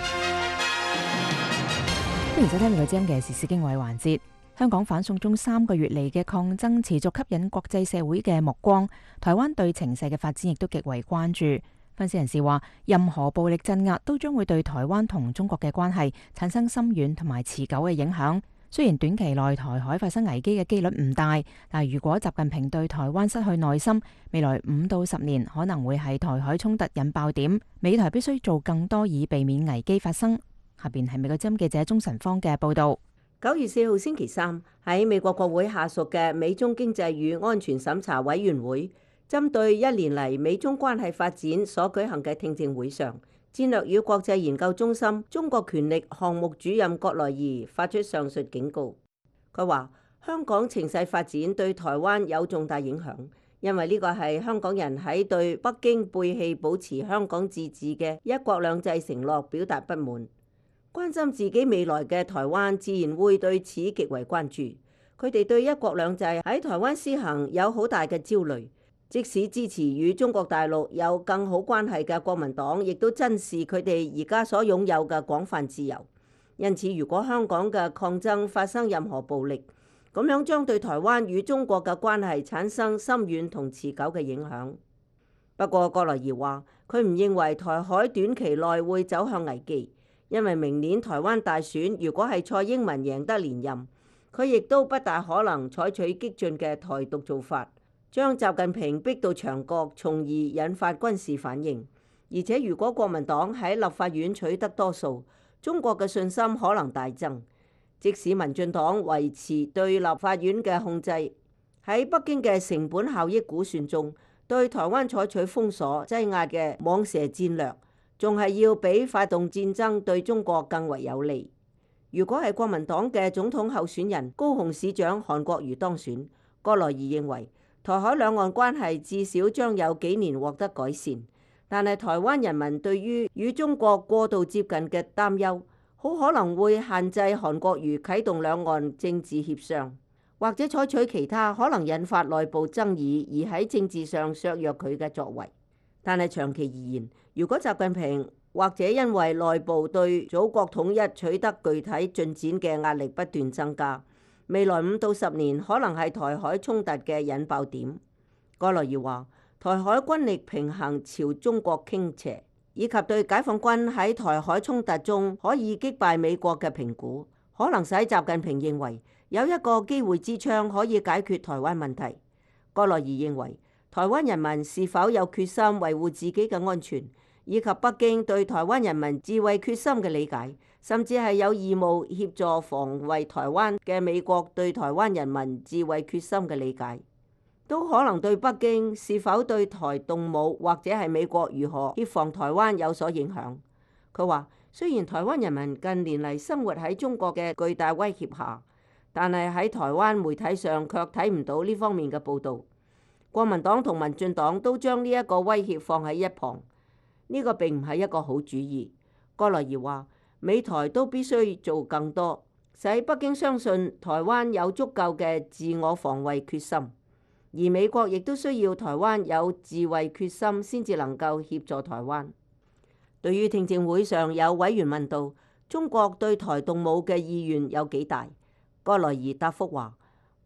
Speaker 1: 歡迎收聽美國之音嘅時事經緯環節。香港反送中三個月嚟嘅抗爭持續吸引國際社會嘅目光，台灣對情勢嘅發展亦都極為關注。分析人士話，任何暴力鎮壓都將會對台灣同中國嘅關係產生深遠同埋持久嘅影響。雖然短期內台海發生危機嘅機率唔大，但如果習近平對台灣失去耐心，未來五到十年可能會係台海衝突引爆點。美台必須做更多以避免危機發生。下邊係美國之音記者鍾晨芳嘅報導。
Speaker 11: 九月四號星期三，喺美國國會下屬嘅美中經濟與安全審查委員會，針對一年嚟美中關係發展所舉行嘅聽證會上，戰略與國際研究中心中國權力項目主任葛萊儀發出上述警告。佢話：香港情勢發展對台灣有重大影響，因為呢個係香港人喺對北京背棄保持香港自治嘅一國兩制承諾表達不滿。關心自己未來嘅台灣自然會對此極為關注。佢哋對一國兩制喺台灣施行有好大嘅焦慮。即使支持與中國大陸有更好關係嘅國民黨，亦都珍視佢哋而家所擁有嘅廣泛自由。因此，如果香港嘅抗爭發生任何暴力，咁樣將對台灣與中國嘅關係產生深遠同持久嘅影響。不過，葛萊儀話佢唔認為台海短期內會走向危機。因為明年台灣大選，如果係蔡英文贏得連任，佢亦都不大可能採取激進嘅台獨做法，將習近平逼到牆角，從而引發軍事反應。而且如果國民黨喺立法院取得多數，中國嘅信心可能大增。即使民進黨維持對立法院嘅控制，喺北京嘅成本效益估算中，對台灣採取封鎖擠壓嘅蟒蛇戰略，仲係要比發動戰爭對中國更為有利。如果係國民黨嘅總統候選人高雄市長韓國瑜當選，葛萊儀認為台海兩岸關係至少將有幾年獲得改善。但係台灣人民對於與中國過度接近嘅擔憂，好可能會限制韓國瑜啟動兩岸政治協商，或者採取其他可能引發內部爭議而喺政治上削弱佢嘅作為。但係長期而言，如果習近平或者因為內部對祖國統一取得具體進展嘅壓力不斷增加，未來五到十年可能係台海衝突嘅引爆點。葛萊儀話：台海軍力平衡朝中國傾斜，以及對解放軍喺台海衝突中可以擊敗美國嘅評估，可能使習近平認為有一個機會之窗可以解決台灣問題。葛萊儀認為，台灣人民是否有決心維護自己嘅安全，以及北京對台灣人民自衛決心嘅理解，甚至係有義務協助防衛台灣嘅美國對台灣人民自衛決心嘅理解，都可能對北京是否對台動武或者係美國如何協防台灣有所影響。佢話：雖然台灣人民近年嚟生活喺中國嘅巨大威脅下，但係喺台灣媒體上卻睇唔到呢方面嘅報導。國民黨同民進黨都將呢一個威脅放喺一旁，呢個並唔係一個好主意。葛萊儀話：美台都必須做更多，使北京相信台灣有足夠嘅自我防衛決心，而美國亦都需要台灣有自衛決心，先至能夠協助台灣。對於聽證會上有委員問到中國對台動武嘅意願有幾大，葛萊儀答覆話：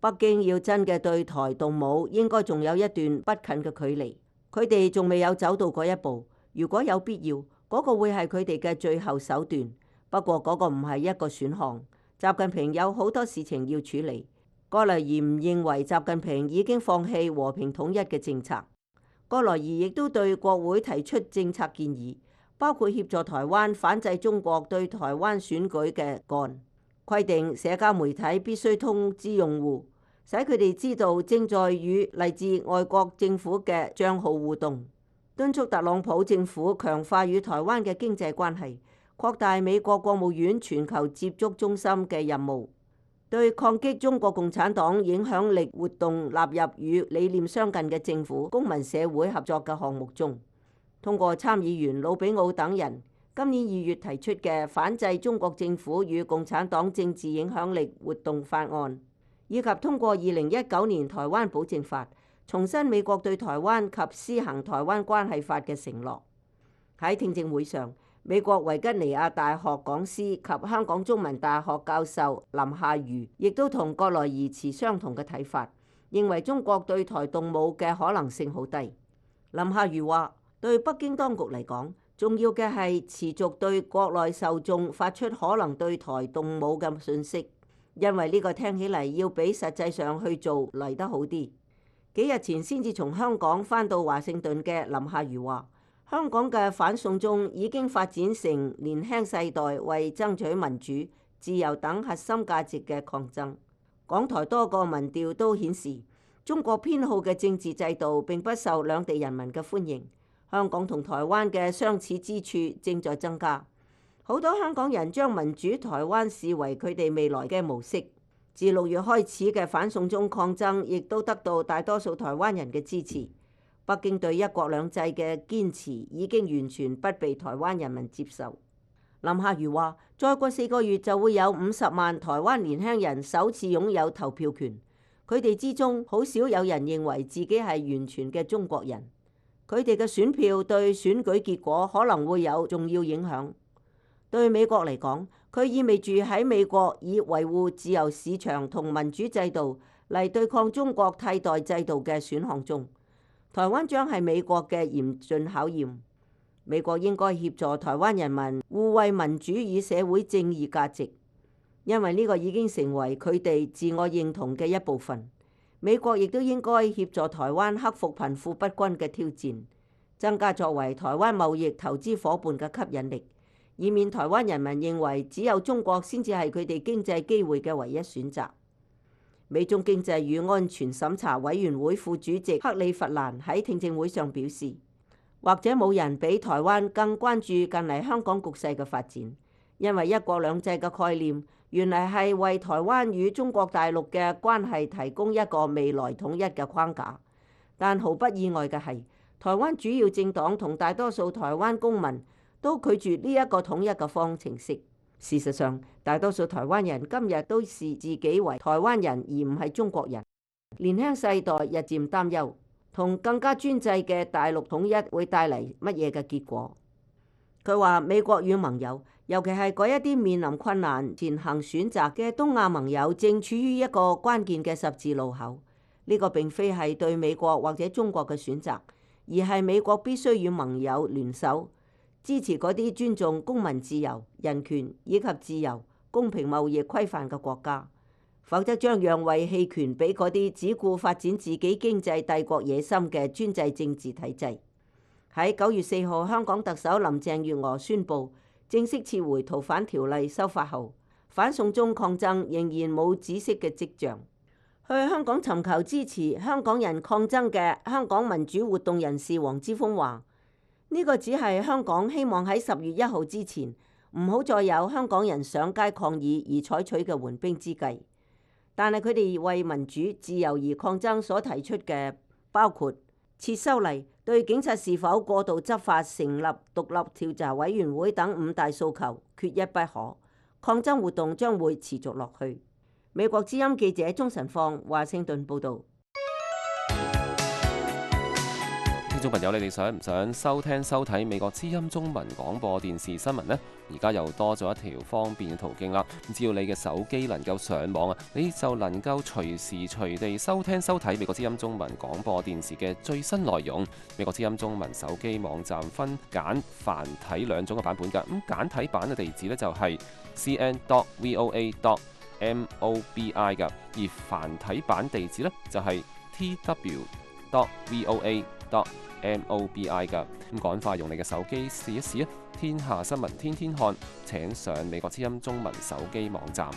Speaker 11: 北京要真嘅對台動武，應該仲有一段不近嘅距離，佢哋仲未有走到嗰一步。如果有必要，嗰個會係佢哋嘅最後手段。不過嗰個唔係一個選項。習近平有好多事情要處理。葛來儀唔認為習近平已經放棄和平統一嘅政策。葛來儀亦都對國會提出政策建議，包括協助台灣反制中國對台灣選舉嘅干，規定社交媒體必須通知用戶，使佢哋知道正在與嚟自外國政府嘅帳號互動，敦促特朗普政府強化與台灣嘅經濟關係，擴大美國國務院全球接觸中心嘅任務，對抗擊中國共產黨影響力活動納入與理念相近嘅政府公民社會合作嘅項目中。通過參議員魯比奧等人今年二月提出嘅反制中國政府與共產黨政治影響力活動法案，以及通過二零一九年台灣保證法，重申美國對台灣及施行台灣關係法嘅承諾。喺聽證會上，美國維吉尼亞大學講師及香港中文大學教授林夏瑜亦都同葛來儀持相同嘅睇法，認為中國對台動武嘅可能性好低。林夏瑜話：對北京當局嚟講，重要嘅係持續對國內受眾發出可能對台動武嘅訊息，因為呢個聽起嚟要比實際上去做嚟得好啲。幾日前先至從香港返到華盛頓嘅林夏瑜話：香港嘅反送中已經發展成年輕世代為爭取民主、自由等核心價值嘅抗爭。港台多個民調都顯示，中國偏好嘅政治制度並不受兩地人民嘅歡迎。香港同台灣嘅相似之處正在增加，好多香港人將民主台灣視為佢哋未來嘅模式。自六月開始嘅反送中抗爭，亦都得到大多數台灣人嘅支持。北京對一國兩制嘅堅持已經完全不被台灣人民接受。林夏瑜話：再過四個月就會有五十萬台灣年輕人首次擁有投票權，佢哋之中好少有人認為自己係完全嘅中國人。佢哋嘅選票對選舉結果可能會有重要影響。對美國嚟講，佢意味住喺美國以維護自由市場同民主制度嚟對抗中國替代制度嘅選項中，台灣將係美國嘅嚴峻考驗。美國應該協助台灣人民護衛民主與社會正義價值，因為呢個已經成為佢哋自我認同嘅一部分。美國亦都應該協助台灣克服貧富不均嘅挑戰，增加作為台灣貿易投資夥伴嘅吸引力，以免台灣人民認為只有中國先至係佢哋經濟機會嘅唯一選擇。美中經濟與安全審查委員會副主席克里弗蘭喺聽證會上表示，或者冇人比台灣更關注近嚟香港局勢嘅發展，因為一國兩制嘅概念原來係為台灣與中國大陸嘅關係提供一個未來統一嘅框架。但毫不意外嘅係，台灣主要政黨同大多數台灣公民都拒絕呢一個統一嘅方程式。事實上，大多數台灣人今日都視自己為台灣人而唔係中國人。年輕世代日漸擔憂，同更加專制嘅大陸統一會帶嚟乜嘢嘅結果。佢話美國與盟友，尤其係嗰一啲面臨困難前行選擇嘅東亞盟友，正處於一個關鍵嘅十字路口。呢個並非係對美國或者中國嘅選擇，而係美國必須與盟友聯手，支持嗰啲尊重公民自由、人權以及自由、公平貿易規範嘅國家，否則將讓位棄權俾嗰啲只顧發展自己經濟帝國野心嘅專制政治體制。喺九月四號，香港特首林鄭月娥宣布正式撤回逃犯條例修法後，反送中抗爭仍然冇止息嘅跡象。去香港尋求支持香港人抗爭嘅香港民主活動人士黃之鋒話：呢個只係香港希望喺十月一號之前唔好再有香港人上街抗議而採取嘅緩兵之計。但係佢哋為民主自由而抗爭所提出嘅，包括撤修例、對警察是否過度執法成立獨立調查委員會等五大訴求，缺一不可。抗爭活動將會持續落去。美國之音記者鐘晨放華盛頓報導。
Speaker 9: 眾朋友，你哋想唔想收聽收睇美國之音中文廣播電視新聞呢？而家又多咗一條方便嘅途徑啦。只要你嘅手機能夠上網啊，你就能夠隨時隨地收聽收睇美國之音中文廣播電視嘅最新內容。美國之音中文手機網站分簡繁體兩種嘅版本㗎。咁簡體版嘅地址呢，就係 c n dot voa dot mobi 㗎，而繁體版地址呢，就係 t w dot voa dot mobi 㗎。咁趕快用你嘅手機試一試啊！天下新聞天天看，請上美國之音中文手機網站。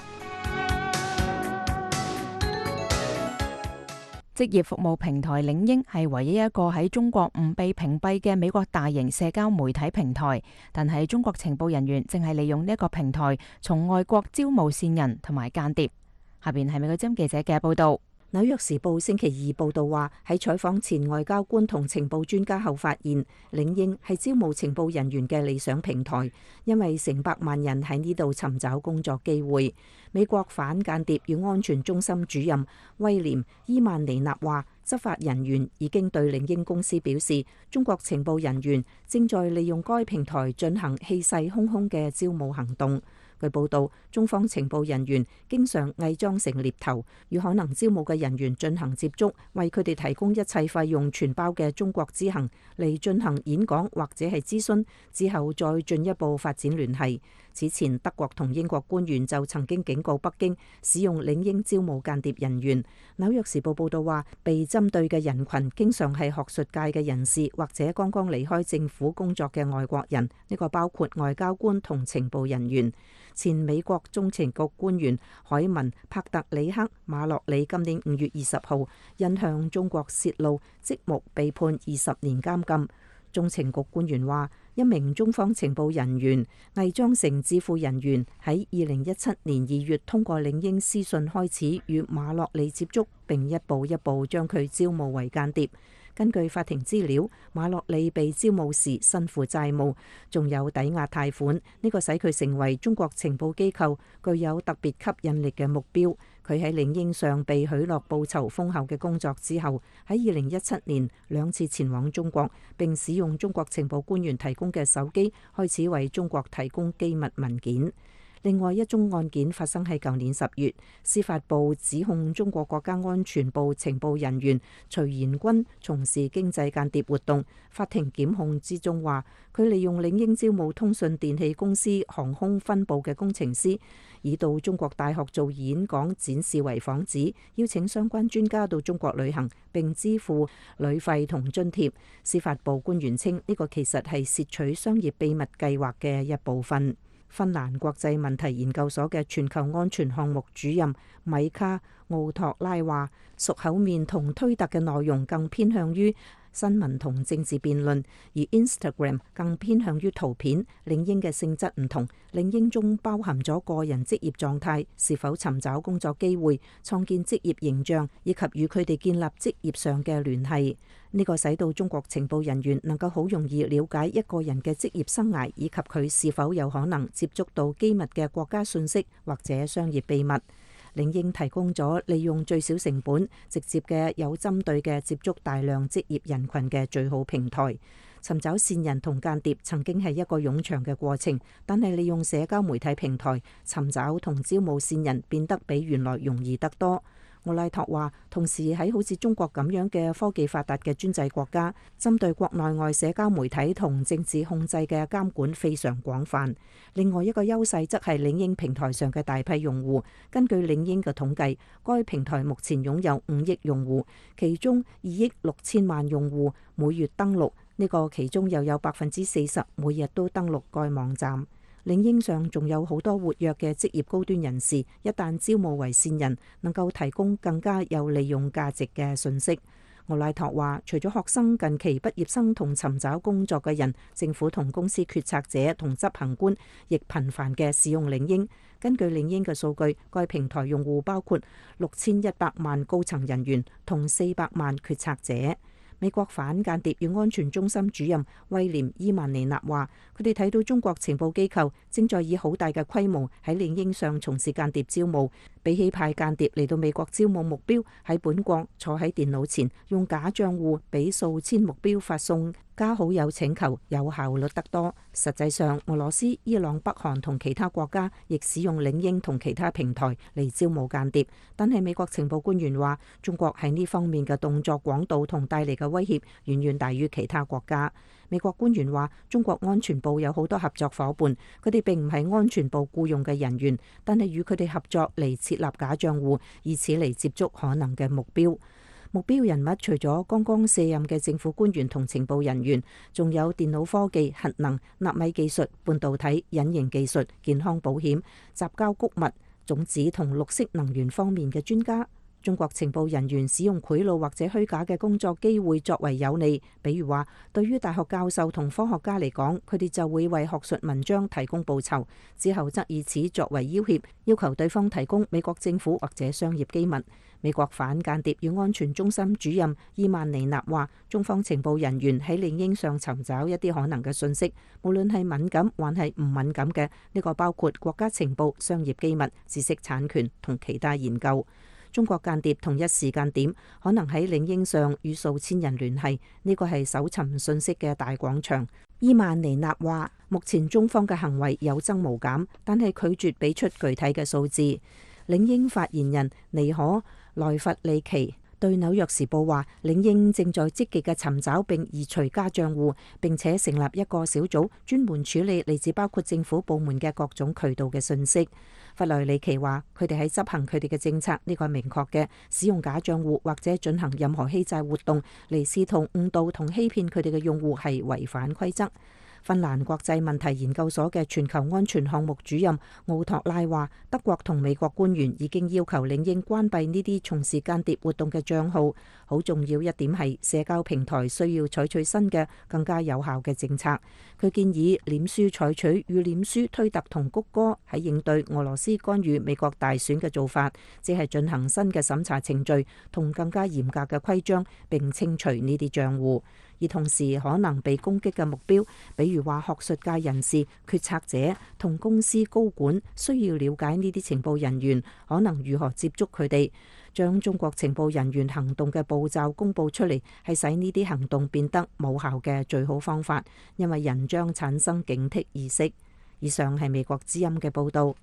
Speaker 1: 職業服務平台領英係唯一一個喺中國唔被屏蔽嘅美國大型社交媒體平台，但係中國情報人員正係利用呢一個平台從外國招募線人同埋間諜。下邊係美國之音記者嘅報道。
Speaker 12: 紐約時報星期二報道話，喺採訪前外交官同情報專家後發現，領英係招募情報人員嘅理想平台，因為成百萬人喺呢度尋找工作機會。美國反間諜與安全中心主任威廉伊曼尼納話，執法人員已經對領英公司表示，中國情報人員正在利用該平台進行氣勢洶洶嘅招募行動。據報道，中方情報人員經常偽裝成獵頭，與可能招募嘅人員進行接觸，為佢哋提供一切費用全包嘅中國之行嚟進行演講或者係諮詢，之後再進一步發展聯繫。此前，德國同英國官員就曾經警告北京使用領英招募間諜人員。紐約時報報道話，被針對嘅人群經常係學術界嘅人士或者剛剛離開政府工作嘅外國人，呢個包括外交官同情報人員。前美國中情局官員海文帕特里克馬洛里今年五月二十號因向中國泄露職務被判二十年監禁。中情局官員話，一名中方情報人員偽裝成智庫人員，喺二零一七年二月通過領英私信開始與馬洛里接觸，並一步一步將佢招募為間諜。根據法庭資料，馬洛里被招募時身負債務，仲有抵押貸款，呢個使佢成為中國情報機構具有特別吸引力嘅目標。佢喺領英上被許諾報酬豐厚嘅工作之後，喺二零一七年兩次前往中國，並使用中國情報官員提供嘅手機，開始為中國提供機密文件。另外一宗案件發生喺舊年十月，司法部指控中國國家安全部情報人員徐延軍從事經濟間諜活動。法庭檢控之中話，佢利用領英招募通訊電氣公司航空分部嘅工程師，以到中國大學做演講展示為幌子，邀請相關專家到中國旅行，並支付旅費同津貼。司法部官員稱，呢個其實係竊取商業秘密計劃嘅一部分。芬蘭國際問題研究所嘅全球安全項目主任米卡奧托拉話，熟口面同推特嘅內容更偏向於新聞同政治辯論，而 Instagram 更偏向於圖片。領英嘅性質唔同，領英中包含咗個人職業狀態、是否尋找工作機會、創建職業形象以及與佢哋建立職業上嘅聯繫。呢個使到中國情報人員能夠好容易了解一個人嘅職業生涯，以及佢是否有可能接觸到機密嘅國家信息或者商業秘密。領英提供咗利用最少成本、直接嘅有針對嘅接觸大量職業人群嘅最好平台。尋找線人同間諜曾經係一個冗長嘅過程，但係利用社交媒體平台尋找同招募線人變得比原來容易得多。奧拉托話，同時喺好似中國咁樣嘅科技發達嘅專制國家，針對國內外社交媒體同政治控制嘅監管非常廣泛。另外一個優勢則係領英平台上嘅大批用戶。根據領英嘅統計，該平台目前擁有五億用戶，其中二億六千萬用戶每月登錄，呢個其中又有百分之四十每日都登錄該網站。領英上仲有好多活躍嘅職業高端人士，一旦招募為線人，能夠提供更加有利用價值嘅信息。奧拉托話，除咗學生、近期畢業生同尋找工作嘅人，政府同公司決策者同執行官亦頻繁嘅使用領英。根據領英嘅數據，該平台用戶包括六千一百萬高層人員同四百萬決策者。美國反間諜與安全中心主任威廉伊曼尼納話，佢哋睇到中國情報機構正在以好大嘅規模喺領英上從事間諜招募， 比起派間諜嚟到美國招募目標，喺本國坐喺電腦前用假帳戶俾數千目標發送加好友請求有效率得多。實際上，俄羅斯、伊朗、北韓同其他國家亦使用領英同其他平台嚟招募間諜，但係美國情報官員話，中國喺呢方面嘅動作廣度同帶嚟嘅威脅遠遠大於其他國家。美國官員話，中國安全部有好多合作夥伴，佢哋並唔係安全部僱用嘅人員，但係與佢哋合作嚟設立假帳戶，以此嚟接觸可能嘅目標。目標人物除咗剛剛卸任嘅政府官員同情報人員，仲有電腦科技、核能、納米技術、半導體、隱形技術、健康保險、雜交穀物、種子同綠色能源方面嘅專家。中國情報人員使用賄賂或者虛假嘅工作機會作為有利，比如話對於大學教授同科學家嚟講，佢哋就會為學術文章提供報酬，之後則以此作為要挾，要求對方提供美國政府或者商業機密。美國反間諜與安全中心主任伊曼尼納話，中方情報人員喺領英上尋找一啲可能嘅信息，無論係敏感還係唔敏感嘅，呢個包括國家情報、商業機密、知識產權同其他研究。中國間諜同一時間點可能喺領英上與數千人聯繫，呢個係搜尋信息嘅大廣場。伊曼尼納話，目前中方嘅行為有增無減，但係拒絕俾出具體嘅數字。領英發言人尼可萊弗里奇對紐約時報話，領英正在積極嘅尋找並移除假帳戶，並且成立一個小組專門處理嚟自包括政府部門嘅各種渠道嘅信息。弗萊里奇話，佢哋喺執行佢哋嘅政策，呢個係明確嘅，使用假帳戶或者進行任何欺詐活動嚟試圖誤導同欺騙佢哋嘅用戶係違反規則。芬蘭國際問題研究所嘅全球安全項目主任奧托拉話，德國同美國官員已經要求領英關閉呢啲從事間諜活動嘅帳號。好重要一點係社交平台需要採取新嘅更加有效嘅政策。佢建議臉書採取與臉書、推特同谷歌喺應對俄羅斯干預美國大選嘅做法，即係進行新嘅審查程序同更加嚴格嘅規章，並清除呢啲帳戶。而同時可能被攻擊嘅目標，比如話學術界人士、決策者同公司高管，需要了解呢啲情報人員可能如何接觸佢哋。將中國情報人員行動嘅步驟公佈出嚟，係使呢啲行動變得冇效嘅最好方法，因為人將產生警惕意識。以上係美國之音嘅報導。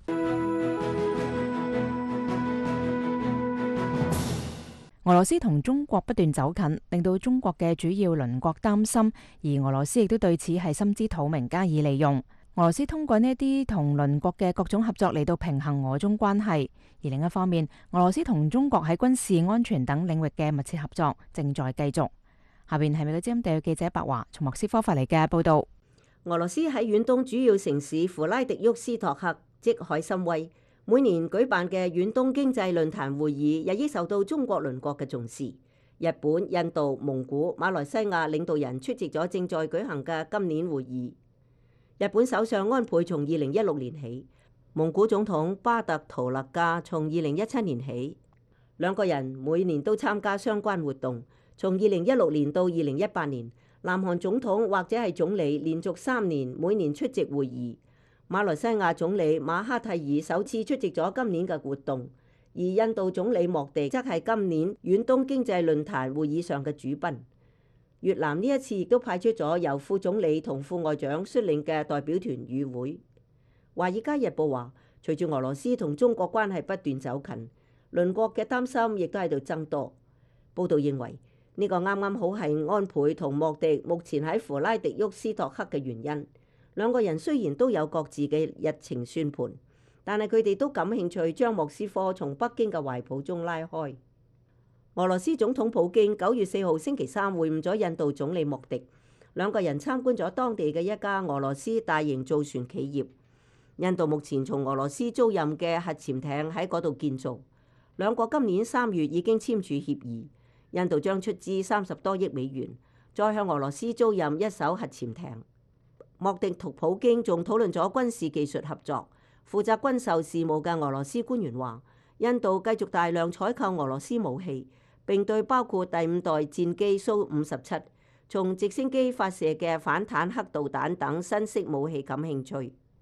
Speaker 1: 俄羅斯同中國不斷走近，令到中國嘅主要鄰國擔心，而俄羅斯亦都對此係心知肚明加以利用。俄羅斯通過呢啲同鄰國嘅各種合作嚟到平衡俄中關係，而另一方面，俄羅斯同中國喺軍事安全等領域嘅密切合作正在繼續。下邊係美國之音地記者白華從莫斯科發嚟嘅報導。
Speaker 11: 俄羅斯喺遠東主要城市弗拉迪沃斯托克即海參崴每年舉辦嘅遠東經濟論壇會議，日益受到中國鄰國嘅重視。日本、印度、蒙古、馬來西亞領導人出席咗正在舉行嘅今年會議。日本首相安倍從二零一六年起，蒙古總統巴特圖勒加從二零一七年起，兩個人每年都參加相關活動。從二零一六年到二零一八年，南韓總統或者係總理連續三年每年出席會議。馬來西亞總理馬哈蒂爾首次出席咗今年嘅活動，而印度總理莫迪則係今年遠東經濟論壇會議上嘅主賓。越南呢一次亦都派出咗由副總理同副外長率領嘅代表團與會。華爾街日報話，隨住俄羅斯同中國關係不斷走近，鄰國嘅擔心亦都喺度增多。報道認為呢個啱啱好係安倍同莫迪目前喺弗拉迪沃斯托克嘅原因。兩個人雖然都有各自嘅日程算盤，但係佢哋都感興趣將莫斯科從北京嘅懷抱中拉開。俄羅斯總統普京九月四號星期三會晤咗印度總理莫迪，兩個人參觀咗當地嘅一家俄羅斯大型造船企業。印度目前從俄羅斯租賃嘅核潛艇喺嗰度建造，兩國今年三月已經簽署協議，印度將出資三十多億美元，再向俄羅斯租賃一艘核潛艇。莫迪同普京仲討論咗軍事技術合作。負責軍售事務嘅俄羅斯官員話，印度繼續大量採購俄羅斯武器，並對包括第五代戰機蘇五十七、從直升機發射嘅反坦克導彈等新式武器感興趣。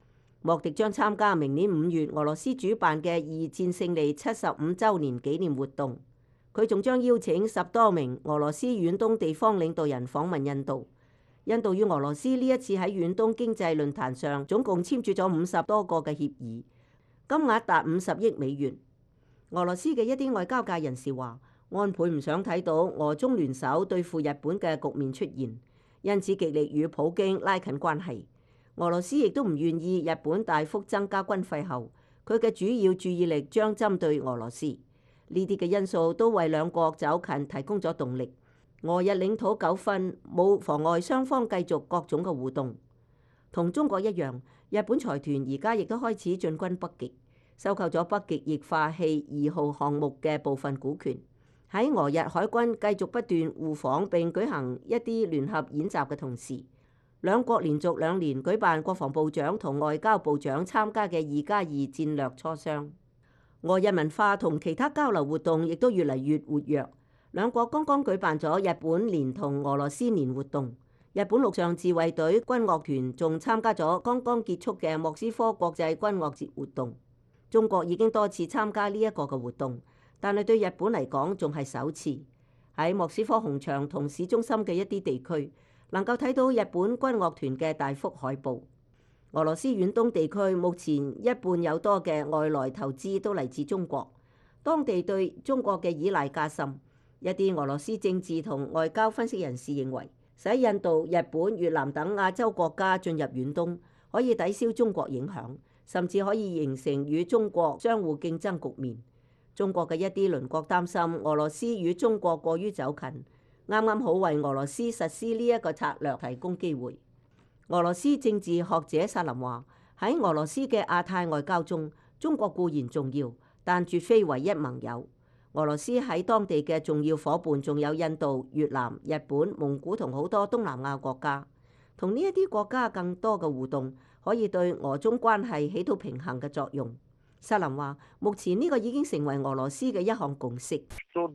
Speaker 11: 莫迪將參加明年五月俄羅斯主辦嘅二戰勝利七十五週年紀念活動。佢仲將邀請十多名俄羅斯遠東地方領導人訪問印度。印度與俄羅斯呢一次喺遠東經濟論壇上總共簽署咗五十多個嘅協議，金額達五十億美元。俄羅斯嘅一啲外交界人士話，安倍唔想睇到俄中聯手對付日本嘅局面出現，因此極力與普京拉近關係。俄羅斯亦都唔願意日本大幅增加軍費後，佢嘅主要注意力將針對俄羅斯。呢啲嘅因素都為兩國走近提供咗動力。俄日領土糾紛冇妨礙雙方繼續各種嘅互動。同中國一樣，日本財團而家亦都開始進軍北極，收購咗北極液化氣二號項目嘅部分股權。喺俄日海軍繼續不斷互訪並舉行一啲聯合演習嘅同時，兩國連續兩年舉辦國防部長同外交部長參加嘅二加二戰略磋商。俄日文化同其他交流活動亦都越嚟越活躍。兩國剛剛舉辦咗日本年同俄羅斯年活動。日本陸上自衛隊軍樂團仲參加咗剛剛結束嘅莫斯科國際軍樂節活動。中國已經多次參加呢一個嘅活動，但係對日本嚟講仲係首次。喺莫斯科紅場同市中心嘅一啲地區，能夠睇到日本軍樂團嘅大幅海報。俄羅斯遠東地區目前一半有多嘅外來投資都嚟自中國，當地對中國嘅依賴加深。一啲俄羅斯政治同外交分析人士認為，使印度、日本、越南等亞洲國家進入遠東，可以抵消中國影響，甚至可以形成與中國相互競爭局面。中國嘅一啲鄰國擔心俄羅斯與中國過於走近，啱啱好為俄羅斯實施呢一個策略提供機會。俄羅斯政治學者薩林話：喺俄羅斯嘅亞太外交中，中國固然重要，但絕非唯一盟友。俄羅斯喺當地嘅重要夥伴仲有印度、越南、日本、蒙古同好多東南亞國家。同呢一啲國家更多嘅互動，可以對俄中關係起到平衡嘅作用。薩林話：目前呢個已經成為俄羅斯嘅一項共識。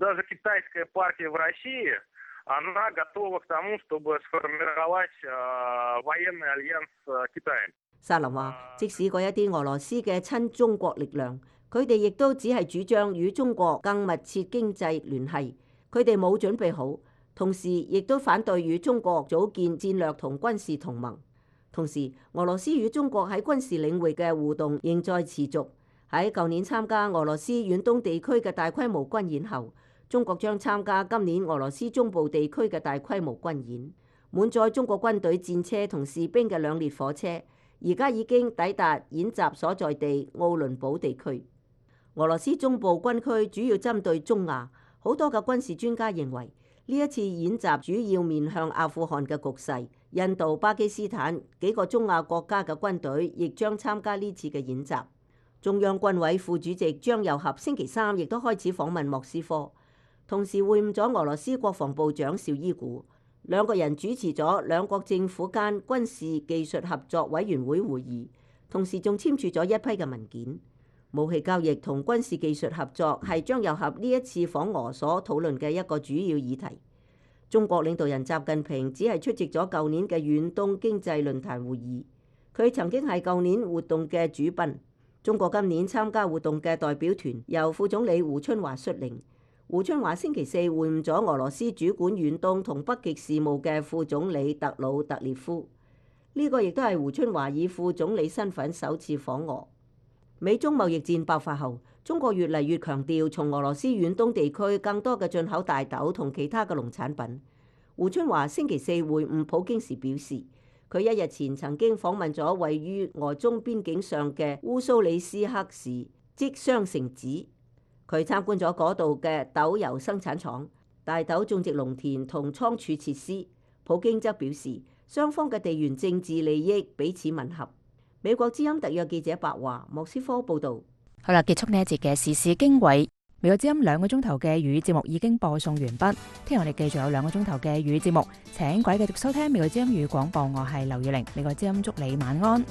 Speaker 11: 薩林話：即使嗰一啲俄羅斯嘅親中國力量，佢哋亦都只係主張與中國更密切經濟聯繫，佢哋冇準備好，同時亦都反對與中國組建戰略同軍事同盟。同時，俄羅斯與中國喺軍事領域嘅互動仍在持續。喺舊年參加俄羅斯遠東地區嘅大規模軍演後，中國將參加今年俄羅斯中部地區嘅大規模軍演。滿載中國軍隊戰車同士兵嘅兩列火車，而家已經抵達演習所在地奧倫堡地區。俄羅斯中部軍區主要針對中亞，好多嘅軍事專家認為呢一次演習主要面向阿富汗嘅局勢。印度、巴基斯坦幾個中亞國家嘅軍隊亦將參加呢次嘅演習。中央軍委副主席張又俠星期三亦都開始訪問莫斯科，同時會晤咗俄羅斯國防部長紹伊古，兩個人主持咗兩國政府間軍事技術合作委員會會議，同時仲簽署咗一批嘅文件。武器交易同軍事技術合作係張又俠呢一次訪俄所討論嘅一個主要議題。中國領導人習近平只係出席咗舊年嘅遠東經濟論壇會議，佢曾經係舊年活動嘅主賓。中國今年參加活動嘅代表團由副總理胡春華率領。胡春華星期四會晤咗俄羅斯主管遠東同北極事務嘅副總理特魯特列夫，呢、這個亦都係胡春華以副總理身份首次訪俄。美中貿易戰爆發後，中國越嚟越強調從俄羅斯遠東地區更多嘅進口大豆同其他嘅農產品。胡春華星期四會晤普京時表示，佢一日前曾經訪問咗位於俄中邊境上嘅烏蘇里斯克市即雙城子，佢參觀咗嗰度嘅豆油生產廠、大豆種植農田同倉儲設施。普京則表示，雙方嘅地緣政治利益彼此吻合。美國之音特約記者白華莫斯科報道。
Speaker 1: 好啦，結束呢一節嘅時事經緯。美國之音兩個鐘頭嘅粵語節目已經播送完畢，聽日我哋繼續有兩個鐘頭嘅粵語節目，請各位繼續收聽美國之音粵語廣播，我係劉月玲。美國之音祝你晚安。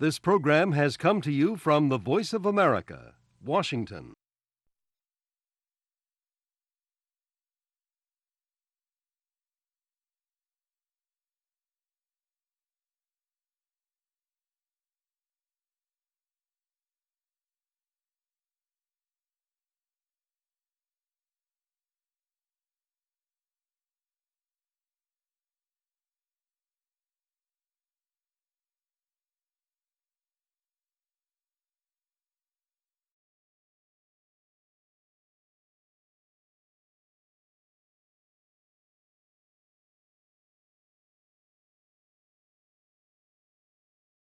Speaker 13: This program has come to you from the Voice of America, Washington.